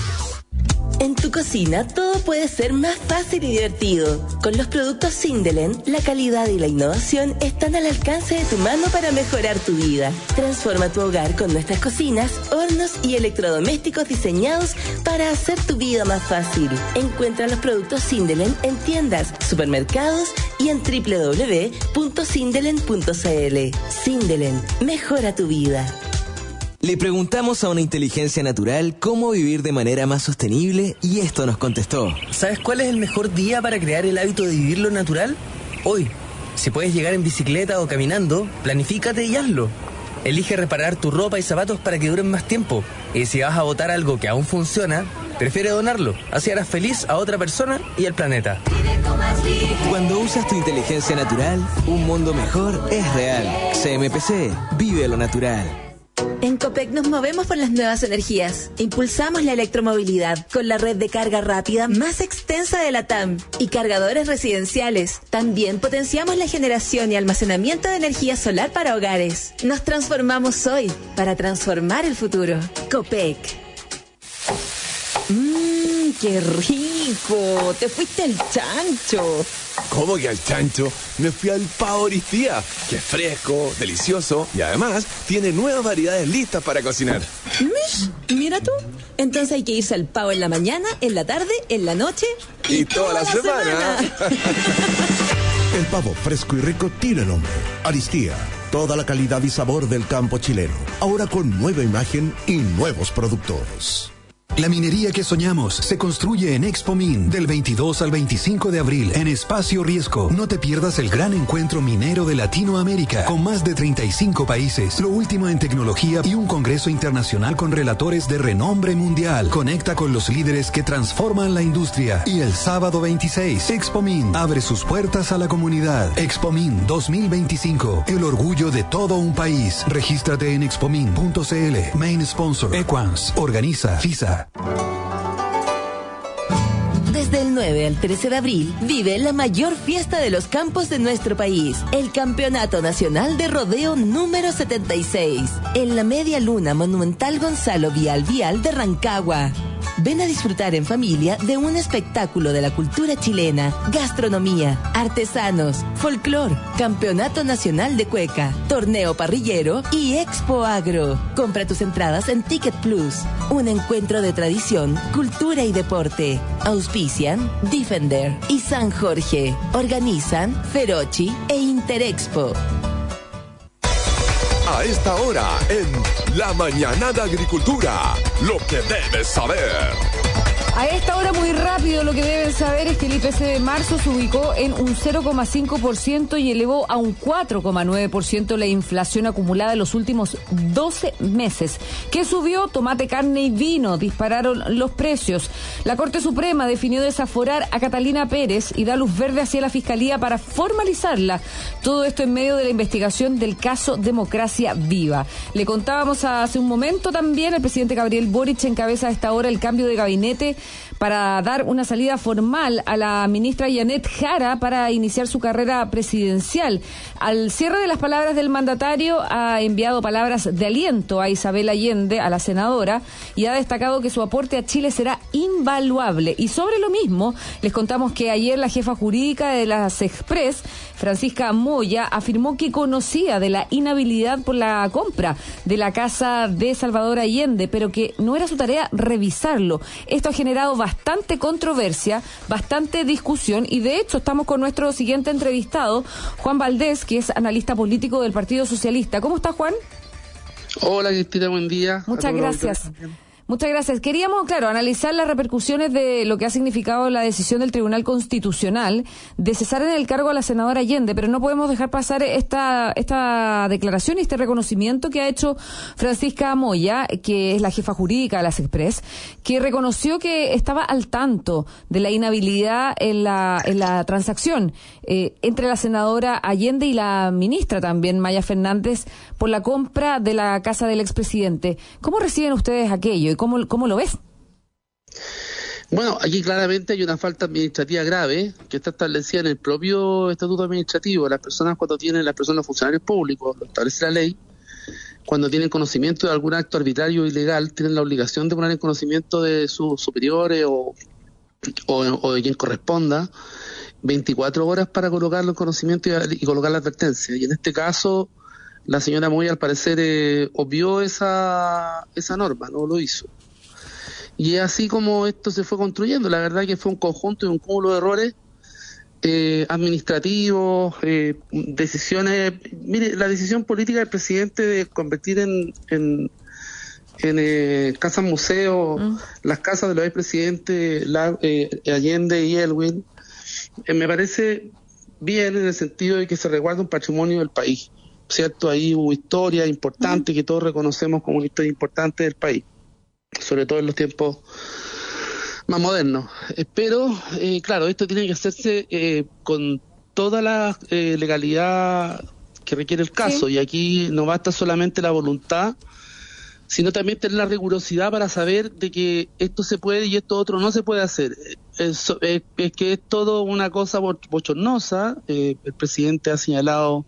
En tu cocina todo puede ser más fácil y divertido. Con los productos Sindelen, la calidad y la innovación están al alcance de tu mano para mejorar tu vida. Transforma tu hogar con nuestras cocinas, hornos y electrodomésticos diseñados para hacer tu vida más fácil. Encuentra los productos Sindelen en tiendas, supermercados y en doble u doble u doble u punto sindelen punto cl. Sindelen, mejora tu vida. Le preguntamos a una inteligencia natural cómo vivir de manera más sostenible y esto nos contestó. ¿Sabes cuál es el mejor día para crear el hábito de vivir lo natural? Hoy. Si puedes llegar en bicicleta o caminando, planifícate y hazlo. Elige reparar tu ropa y zapatos para que duren más tiempo. Y si vas a botar algo que aún funciona, prefiere donarlo. Así harás feliz a otra persona y al planeta. Cuando usas tu inteligencia natural, un mundo mejor es real. C M P C, vive lo natural. En Copec nos movemos por las nuevas energías. Impulsamos la electromovilidad con la red de carga rápida más extensa de la T A M y cargadores residenciales. También potenciamos la generación y almacenamiento de energía solar para hogares. Nos transformamos hoy para transformar el futuro. Copec. Mmm, qué rico. Te fuiste al chancho. ¿Cómo que al chancho? Me fui al pavo Oristía, que es fresco, delicioso y además tiene nuevas variedades listas para cocinar. Mish, mira tú. Entonces hay que irse al pavo en la mañana, en la tarde, en la noche y, y toda, toda la, la semana. semana. El pavo fresco y rico tiene nombre. Aristía. Toda la calidad y sabor del campo chileno. Ahora con nueva imagen y nuevos productos. La minería que soñamos se construye en Expomin del veintidós al veinticinco de abril en Espacio Riesco. No te pierdas el gran encuentro minero de Latinoamérica con más de treinta y cinco países, lo último en tecnología y un congreso internacional con relatores de renombre mundial. Conecta con los líderes que transforman la industria. Y el sábado veintiséis, Expomin abre sus puertas a la comunidad. Expomin dos mil veinticinco, el orgullo de todo un país. Regístrate en expomin punto cl. Main sponsor, Equans. Organiza FISA. Desde el nueve al trece de abril, vive la mayor fiesta de los campos de nuestro país, el Campeonato Nacional de Rodeo número setenta y seis, en la Media Luna Monumental Gonzalo Vial Vial de Rancagua. Ven a disfrutar en familia de un espectáculo de la cultura chilena, gastronomía, artesanos, folclor, Campeonato Nacional de Cueca, Torneo Parrillero y Expo Agro. Compra tus entradas en Ticket Plus. Un encuentro de tradición, cultura y deporte. Auspician Defender y San Jorge. Organizan Ferochi e Interexpo. A esta hora, en La Mañana de Agricultura, lo que debes saber. A esta hora, muy rápido, lo que deben saber es que el I P C de marzo se ubicó en un cero coma cinco por ciento y elevó a un cuatro coma nueve por ciento la inflación acumulada en los últimos doce meses. ¿Qué subió? Tomate, carne y vino. Dispararon los precios. La Corte Suprema definió desaforar a Catalina Pérez y da luz verde hacia la Fiscalía para formalizarla. Todo esto en medio de la investigación del caso Democracia Viva. Le contábamos hace un momento también, el presidente Gabriel Boric encabeza a esta hora el cambio de gabinete para dar una salida formal a la ministra Janet Jara para iniciar su carrera presidencial. Al cierre de las palabras del mandatario, ha enviado palabras de aliento a Isabel Allende, a la senadora, y ha destacado que su aporte a Chile será invaluable. Y sobre lo mismo, les contamos que ayer la jefa jurídica de las Express, Francisca Moya, afirmó que conocía de la inhabilidad por la compra de la casa de Salvador Allende, pero que no era su tarea revisarlo. Esto ha generado bastante controversia, bastante discusión, y de hecho estamos con nuestro siguiente entrevistado, Juan Valdés, que es analista político del Partido Socialista. ¿Cómo está, Juan? Hola, Cristina, buen día. Muchas gracias. Muchas gracias. Queríamos, claro, analizar las repercusiones de lo que ha significado la decisión del Tribunal Constitucional de cesar en el cargo a la senadora Allende, pero no podemos dejar pasar esta esta declaración y este reconocimiento que ha hecho Francisca Moya, que es la jefa jurídica de las Express, que reconoció que estaba al tanto de la inhabilidad en la en la transacción eh, entre la senadora Allende y la ministra también, Maya Fernández, por la compra de la casa del expresidente. ¿Cómo reciben ustedes aquello? ¿Cómo, cómo lo ves? Bueno, aquí claramente hay una falta administrativa grave que está establecida en el propio estatuto administrativo. Las personas, cuando tienen, las personas funcionarios públicos, lo establece la ley, cuando tienen conocimiento de algún acto arbitrario o ilegal, tienen la obligación de poner en conocimiento de sus superiores o, o, o de quien corresponda veinticuatro horas para colocarlo en conocimiento y, y colocar la advertencia. Y en este caso, la señora Moya, al parecer, eh, obvió esa esa norma, no lo hizo. Y es así como esto se fue construyendo. La verdad que fue un conjunto y un cúmulo de errores eh, administrativos, eh, decisiones. Mire, la decisión política del presidente de convertir en en, en eh, casas museo mm. las casas de los expresidentes la, eh, Allende y Elwin, eh, me parece bien en el sentido de que se resguarda un patrimonio del país. ¿Cierto? Ahí hubo historia importante que todos reconocemos como una historia importante del país, sobre todo en los tiempos más modernos. Eh, pero, eh, claro, esto tiene que hacerse eh, con toda la eh, legalidad que requiere el caso, sí. Y aquí no basta solamente la voluntad, sino también tener la rigurosidad para saber de que esto se puede y esto otro no se puede hacer. Es, es, es que es todo una cosa bochornosa. Eh, el presidente ha señalado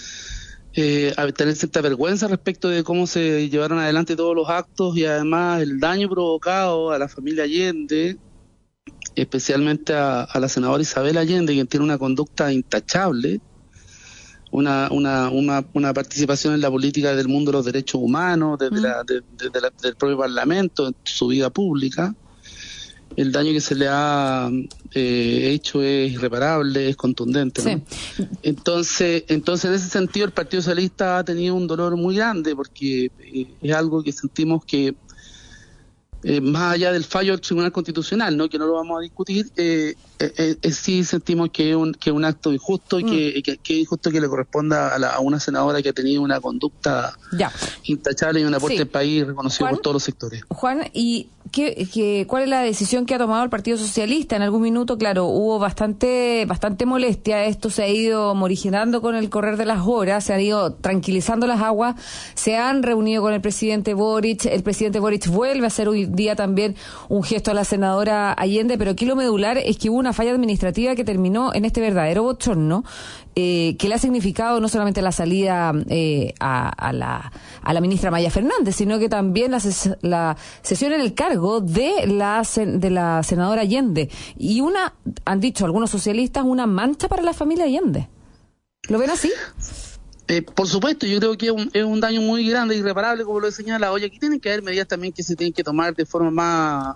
Eh, a tener cierta vergüenza respecto de cómo se llevaron adelante todos los actos y además el daño provocado a la familia Allende, especialmente a, a la senadora Isabel Allende, quien tiene una conducta intachable, una, una, una, una participación en la política del mundo de los derechos humanos, desde mm. la, de, de, de la, del propio Parlamento, en su vida pública. El daño que se le ha eh, hecho es irreparable, es contundente, ¿no? Sí. Entonces, entonces en ese sentido el Partido Socialista ha tenido un dolor muy grande porque eh, es algo que sentimos que eh, más allá del fallo del Tribunal Constitucional, ¿no? Que no lo vamos a discutir, eh, eh, eh, sí sentimos que es un, que es un acto injusto y mm. que, que, que es injusto que le corresponda a, la, a una senadora que ha tenido una conducta ya. intachable y un aporte sí. al país reconocido Juan, por todos los sectores. Juan, y ¿Qué, qué, ¿cuál es la decisión que ha tomado el Partido Socialista? En algún minuto, claro, hubo bastante bastante molestia. Esto se ha ido morigerando con el correr de las horas, se han ido tranquilizando las aguas, se han reunido con el presidente Boric. El presidente Boric vuelve a hacer hoy día también un gesto a la senadora Allende, pero aquí lo medular es que hubo una falla administrativa que terminó en este verdadero bochorno, eh, que le ha significado no solamente la salida eh, a, a, la, a la ministra Maya Fernández, sino que también la, ses- la sesión en el cargo de la de la senadora Allende, y una, han dicho algunos socialistas, una mancha para la familia Allende. ¿Lo ven así? Eh, por supuesto, yo creo que es un, es un daño muy grande, irreparable, como lo señala. Oye, aquí tienen que haber medidas también que se tienen que tomar de forma más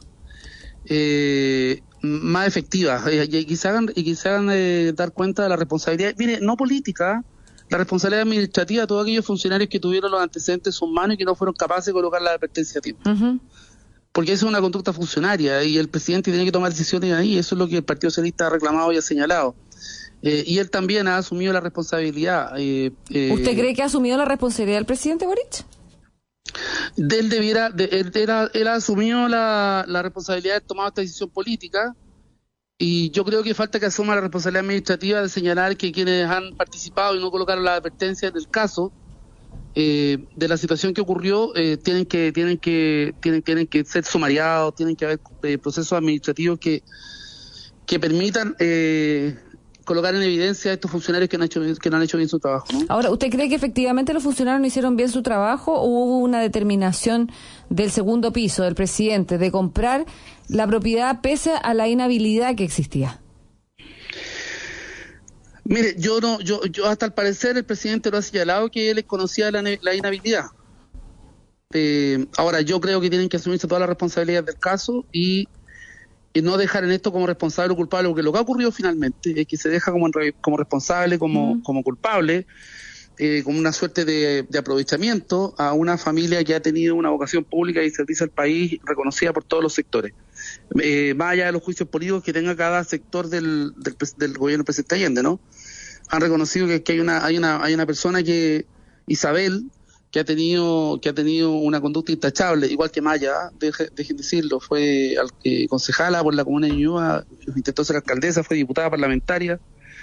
eh, más efectiva, eh, y que se hagan, y que se hagan eh, dar cuenta de la responsabilidad, mire, no política, la responsabilidad administrativa de todos aquellos funcionarios que tuvieron los antecedentes en sus manos y que no fueron capaces de colocar la advertencia a tiempo. Uh-huh. Porque esa es una conducta funcionaria y el presidente tiene que tomar decisiones ahí. Eso es lo que el Partido Socialista ha reclamado y ha señalado. Eh, y él también ha asumido la responsabilidad. Eh, eh, ¿Usted cree que ha asumido la responsabilidad del presidente Boric? De él, debiera, de, él, era, él ha asumido la, la responsabilidad de tomar esta decisión política y yo creo que falta que asuma la responsabilidad administrativa de señalar que quienes han participado y no colocaron la advertencia en el caso eh, de la situación que ocurrió eh, tienen que tienen que tienen tienen que ser sumariados, tienen que haber eh, procesos administrativos que que permitan eh, colocar en evidencia a estos funcionarios que no han hecho que no han hecho bien su trabajo, ¿no? Ahora, ¿usted cree que efectivamente los funcionarios no hicieron bien su trabajo o hubo una determinación del segundo piso del presidente de comprar la propiedad pese a la inhabilidad que existía? Mire, yo no, yo, yo hasta al parecer el presidente lo ha señalado que él conocía la, la inhabilidad. Eh, ahora, yo creo que tienen que asumirse toda la responsabilidad del caso y, y no dejar en esto como responsable o culpable, porque lo que ha ocurrido finalmente es que se deja como, como responsable, como, uh-huh. como culpable, eh, como una suerte de, de aprovechamiento a una familia que ha tenido una vocación pública y servicio al país reconocida por todos los sectores. Eh, más allá de los juicios políticos que tenga cada sector del, del, del gobierno del presidente Allende, ¿no? Han reconocido que, que hay una hay una hay una persona que Isabel que ha tenido que ha tenido una conducta intachable, igual que Maya, deje, dejen decirlo, fue eh, concejala por la comuna de Ñuñoa, intentó ser alcaldesa, fue diputada parlamentaria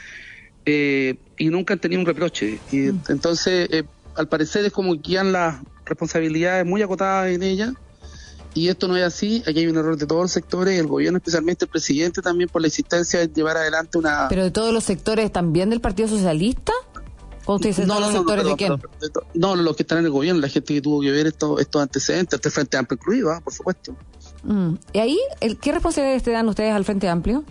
eh, y nunca han tenido un reproche. Y mm. entonces, eh, al parecer es como que quedan las responsabilidades muy acotadas en ella. Y esto no es así, aquí hay un error de todos los sectores, el gobierno, especialmente el presidente también por la insistencia de llevar adelante una... ¿Pero de todos los sectores también del Partido Socialista? ¿O usted dice no, todos no, los no, sectores no, de quién? Pero, pero, no, los que están en el gobierno, la gente que tuvo que ver esto, estos antecedentes, este Frente Amplio incluido, ¿eh? Por supuesto. Mm. ¿Y ahí el, qué responsabilidades te dan ustedes al Frente Amplio?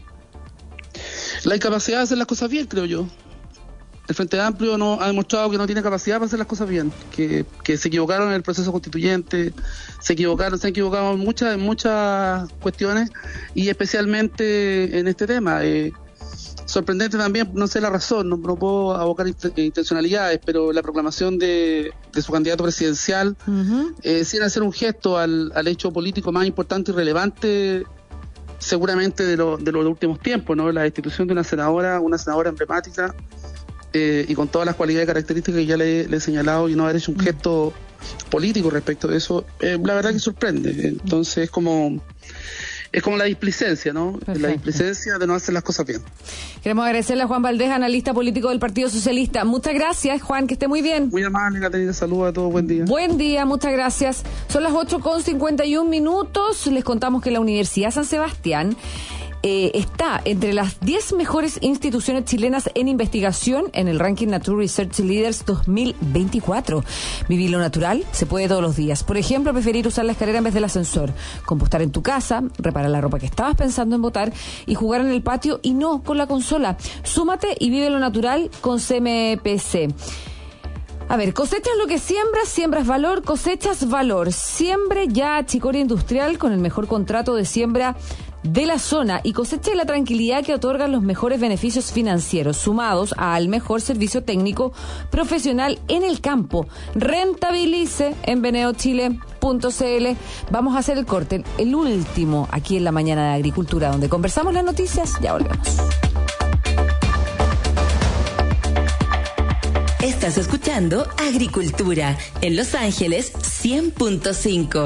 La incapacidad de hacer las cosas bien, creo yo. El Frente Amplio no ha demostrado que no tiene capacidad para hacer las cosas bien, que, que se equivocaron en el proceso constituyente, se equivocaron, se han equivocado en muchas, en muchas cuestiones y especialmente en este tema. Eh, sorprendente también, no sé la razón, no, no puedo abocar intencionalidades, pero la proclamación de, de su candidato presidencial, uh-huh. eh, sin hacer un gesto al, al hecho político más importante y relevante seguramente de, lo, de los últimos tiempos, ¿no? La destitución de una senadora, una senadora emblemática, Eh, y con todas las cualidades y características que ya le, le he señalado y no haber hecho un gesto político respecto de eso, eh, la verdad que sorprende. Entonces es como es como la displicencia, ¿no? Perfecto. La displicencia de no hacer las cosas bien. Queremos agradecerle a Juan Valdés, analista político del Partido Socialista. Muchas gracias, Juan, que esté muy bien. Muy amable, Catalina, saludos a todos, buen día. Buen día, muchas gracias. Son las ocho con cincuenta y un minutos. Les contamos que la Universidad San Sebastián Eh, está entre las diez mejores instituciones chilenas en investigación en el ranking Nature Research Leaders dos mil veinticuatro. Vivir lo natural se puede todos los días. Por ejemplo, preferir usar la escalera en vez del ascensor, compostar en tu casa, reparar la ropa que estabas pensando en botar y jugar en el patio y no con la consola. Súmate y vive lo natural con C M P C. A ver, cosechas lo que siembras, siembras valor, cosechas valor. Siembre ya Achicoria Industrial con el mejor contrato de siembra de la zona y coseche la tranquilidad que otorgan los mejores beneficios financieros sumados al mejor servicio técnico profesional en el campo. Rentabilice en veneo chile punto c l. Vamos a hacer el corte, el último aquí en la mañana de Agricultura, donde conversamos las noticias. Ya volvemos. Estás escuchando Agricultura en Los Ángeles cien punto cinco.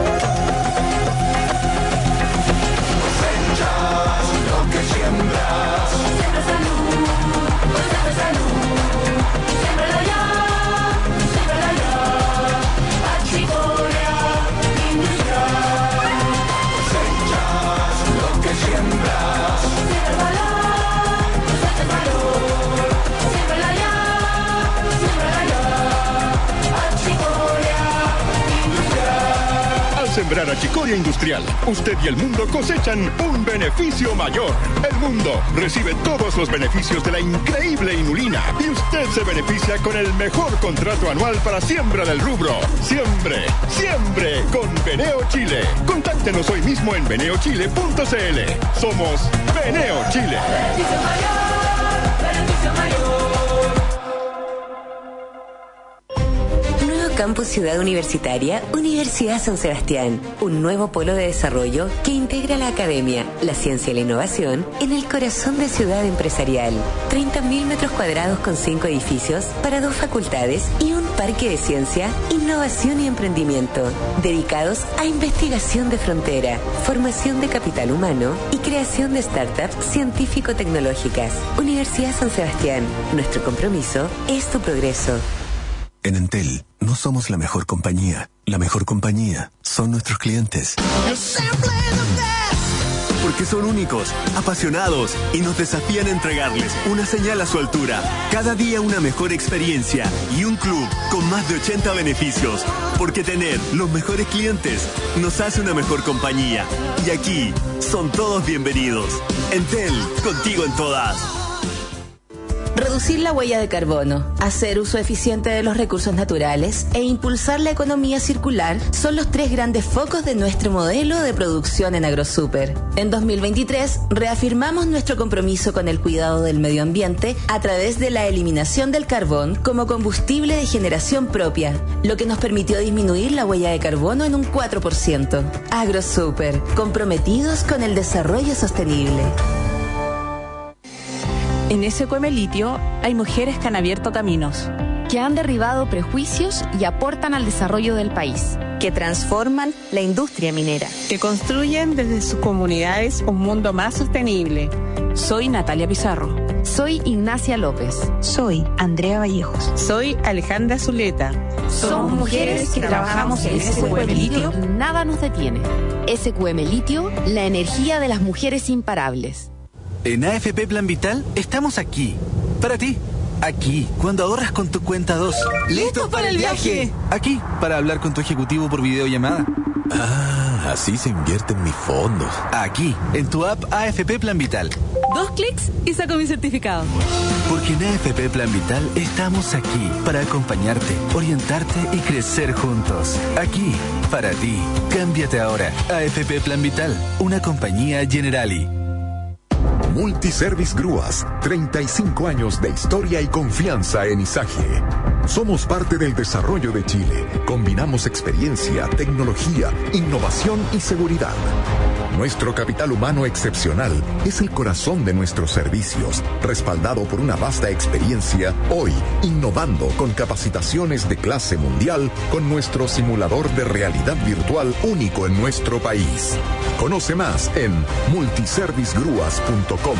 Sembrar Achicoria Industrial, usted y el mundo cosechan un beneficio mayor. El mundo recibe todos los beneficios de la increíble inulina y usted se beneficia con el mejor contrato anual para siembra del rubro. Siembre, siembre con Veneo Chile. Contáctenos hoy mismo en veneo chile punto c l. Somos Veneo Chile. Beneficio mayor, beneficio mayor. Campus Ciudad Universitaria, Universidad San Sebastián. Un nuevo polo de desarrollo que integra la academia, la ciencia y la innovación en el corazón de ciudad empresarial. treinta mil metros cuadrados con cinco edificios para dos facultades y un parque de ciencia, innovación y emprendimiento, dedicados a investigación de frontera, formación de capital humano y creación de startups científico-tecnológicas. Universidad San Sebastián. Nuestro compromiso es tu progreso. En Entel, no somos la mejor compañía. La mejor compañía son nuestros clientes. Porque son únicos, apasionados y nos desafían a entregarles una señal a su altura. Cada día una mejor experiencia y un club con más de ochenta beneficios. Porque tener los mejores clientes nos hace una mejor compañía. Y aquí son todos bienvenidos. Entel, contigo en todas. Reducir la huella de carbono, hacer uso eficiente de los recursos naturales e impulsar la economía circular son los tres grandes focos de nuestro modelo de producción en AgroSuper. En dos mil veintitrés reafirmamos nuestro compromiso con el cuidado del medio ambiente a través de la eliminación del carbón como combustible de generación propia, lo que nos permitió disminuir la huella de carbono en un cuatro por ciento. AgroSuper, comprometidos con el desarrollo sostenible. En S Q M Litio hay mujeres que han abierto caminos, que han derribado prejuicios y aportan al desarrollo del país, que transforman la industria minera, que construyen desde sus comunidades un mundo más sostenible. Soy Natalia Pizarro. Soy Ignacia López. Soy Andrea Vallejos. Soy Alejandra Zuleta. Somos mujeres que trabajamos en S Q M Litio y nada nos detiene. S Q M Litio, la energía de las mujeres imparables. En A F P Plan Vital estamos aquí, para ti. Aquí, cuando ahorras con tu cuenta dos. ¡Listos para el viaje! Aquí, para hablar con tu ejecutivo por videollamada. Ah, así se invierten mis fondos. Aquí, en tu app A F P Plan Vital. Dos clics y saco mi certificado. Porque en A F P Plan Vital estamos aquí para acompañarte, orientarte y crecer juntos. Aquí, para ti. Cámbiate ahora. A F P Plan Vital, una compañía Generali. Multiservice Grúas, treinta y cinco años de historia y confianza en Izaje. Somos parte del desarrollo de Chile. Combinamos experiencia, tecnología, innovación y seguridad. Nuestro capital humano excepcional es el corazón de nuestros servicios, respaldado por una vasta experiencia, hoy innovando con capacitaciones de clase mundial con nuestro simulador de realidad virtual único en nuestro país. Conoce más en multiservice grúas punto com.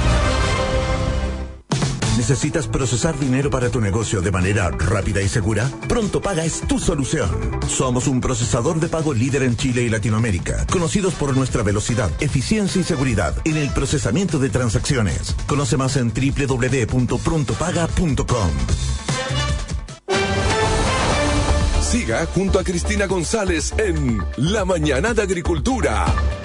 ¿Necesitas procesar dinero para tu negocio de manera rápida y segura? Pronto Paga es tu solución. Somos un procesador de pago líder en Chile y Latinoamérica, conocidos por nuestra velocidad, eficiencia y seguridad en el procesamiento de transacciones. Conoce más en doble u doble u doble u punto pronto paga punto com. Siga junto a Cristina González en La Mañana de Agricultura.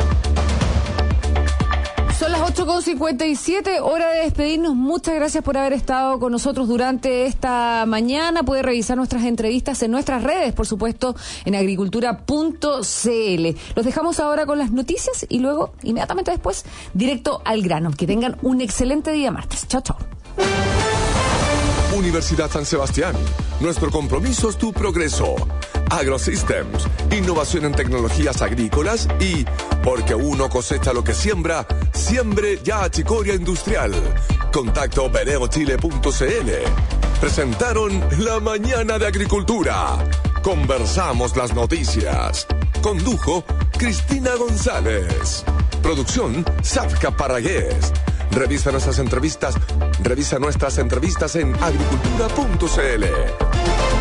Son las ocho con cincuenta y siete, hora de despedirnos. Muchas gracias por haber estado con nosotros durante esta mañana. Puede revisar nuestras entrevistas en nuestras redes, por supuesto, en agricultura punto c l. Los dejamos ahora con las noticias y luego, inmediatamente después, directo al grano. Que tengan un excelente día martes. Chao, chao. Universidad San Sebastián. Nuestro compromiso es tu progreso. AgroSystems, innovación en tecnologías agrícolas y, porque uno cosecha lo que siembra, siembre ya Chicoria Industrial. Contacto vereo chile punto c l. Presentaron La Mañana de Agricultura. Conversamos las noticias. Condujo Cristina González. Producción Safka Parragués. Revisa nuestras entrevistas, revisa nuestras entrevistas en agricultura punto c l.